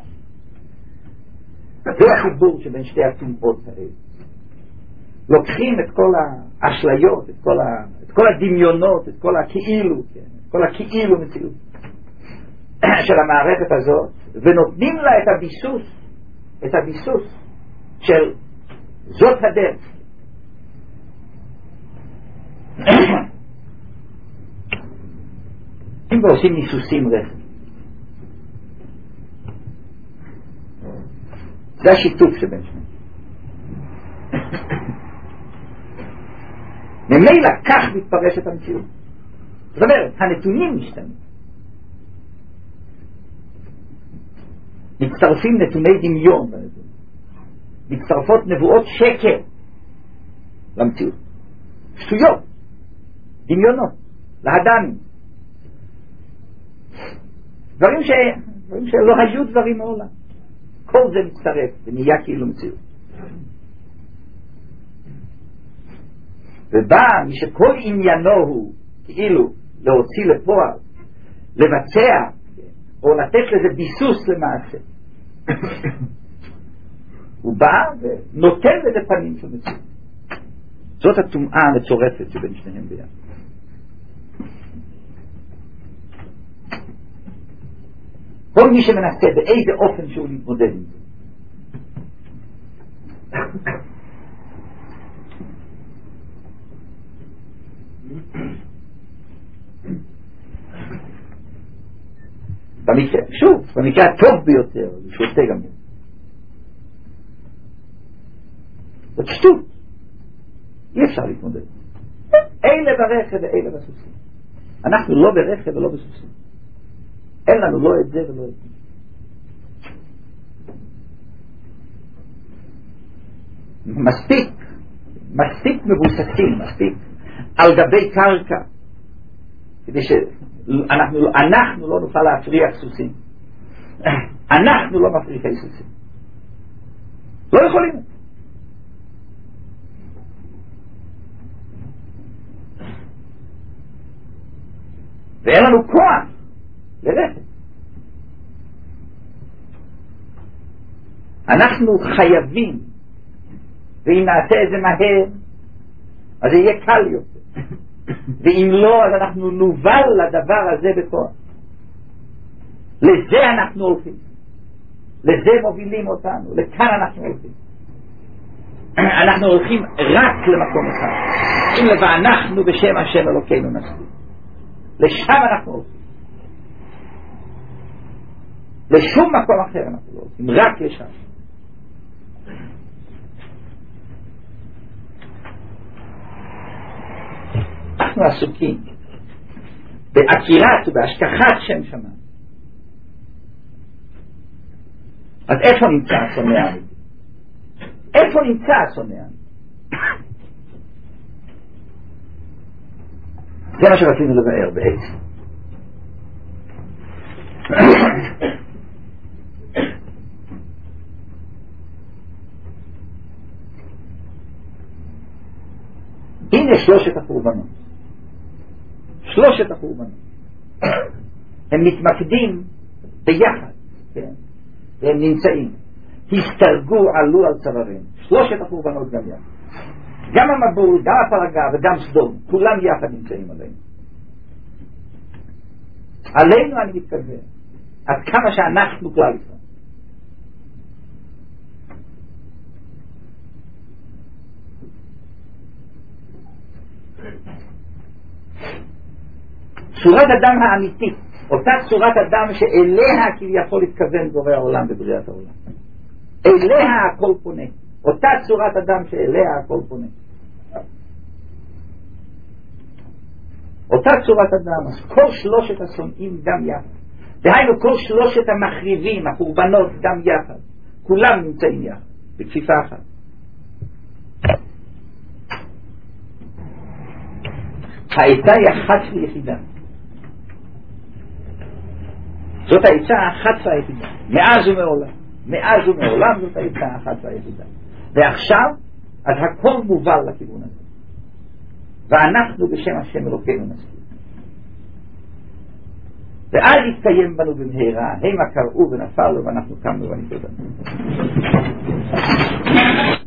זה החיבור שבין שתי הטומאות האלה. לוקחים את כל האשליות, את כל, ה... את כל הדמיונות, את כל הכאילו, כן? את כל הכאילו מציאות של המערכת הזאת, ונותנים לה את הביסוס, את הביסוס של זאת הדרך. אם ועושים ניסוסים רכב, זה השיתוף שבין שניהם. ממילא כך מתפרשת המציאות. זאת אומרת, הנתונים משתנים. מצטרפים נתוני דמיון בנתונים. מצטרפות נבואות שקר למציאות. שטויות, דמיונות, להדמים. דברים, ש... דברים שלא היו דברים מעולם. כל זה מצטרף ונהיה כאילו מציאות. ובא מי שכל עניינו הוא כאילו להוציא לפועל, לבצע או לתת לזה ביסוס למעשה. הוא בא ונותן לזה פנים של מציאות. זאת הטומאה המצורפת שבין שניהם ביחד. כל מי שמנסה באיזה אופן שהוא להתמודד עם זה. במקרה, שוב, במקרה הטוב ביותר, זה שותה גם זה. זאת שטות. אי אפשר להתמודד. אלה ברכב ואלה בסוסים. אנחנו לא ברכב ולא בסוסים. אין לנו לא את זה ולא את זה. מספיק, מספיק מבוססים, מספיק על גבי קרקע, כדי שאנחנו אנחנו לא נוכל להפריח סוסים. אנחנו לא מפריחי סוסים. לא יכולים. ואין לנו כוח ללכת. אנחנו חייבים, ואם נעשה את זה מהר אז זה יהיה קל יותר, ואם לא אז אנחנו נובל לדבר הזה בכוח. לזה אנחנו הולכים, לזה מובילים אותנו, לכאן אנחנו הולכים. אנחנו הולכים רק למקום אחד, אם לבא אנחנו בשם השם אלוקינו נסכים, לשם אנחנו הולכים. לשום מקום אחר אנחנו לא הולכים, רק לשם. אנחנו עסוקים בהכירת ובהשכחת שם שמיים. אז איפה נמצא השונא האמיתי? איפה נמצא השונא האמיתי? זה מה שרצינו לבאר בעצם. הנה שלושת החורבנות. שלושת החורבנות. הם מתמקדים ביחד, כן? והם נמצאים. הסתרגו, עלו על צווארים. שלושת החורבנות גם יחד. גם המבול, גם הפלגה וגם סדום, כולם יחד נמצאים עלינו. עלינו אני מתכוון, עד כמה שאנחנו כלל ישראל. צורת אדם האמיתית, אותה צורת אדם שאליה כביכול התכוון בורא העולם בבריאת העולם. אליה הכל פונה. אותה צורת אדם שאליה הכל פונה. אותה צורת אדם, אז כל שלושת השונאים גם יחד. דהיינו כל שלושת המחריבים, החורבנות גם יחד. כולם נמצאים יחד, בכפיפה אחת. העצה היא אחת ויחידה. זאת העצה האחת והיחידה. מאז ומעולם. מאז ומעולם זאת העצה האחת והיחידה. ועכשיו, אז הכל מובל לכיוון הזה. ואנחנו בשם השם אלוקינו נסכים. ואז יתקיים בנו במהרה, המה קראו ונפלו ואנחנו קמנו ונתודה.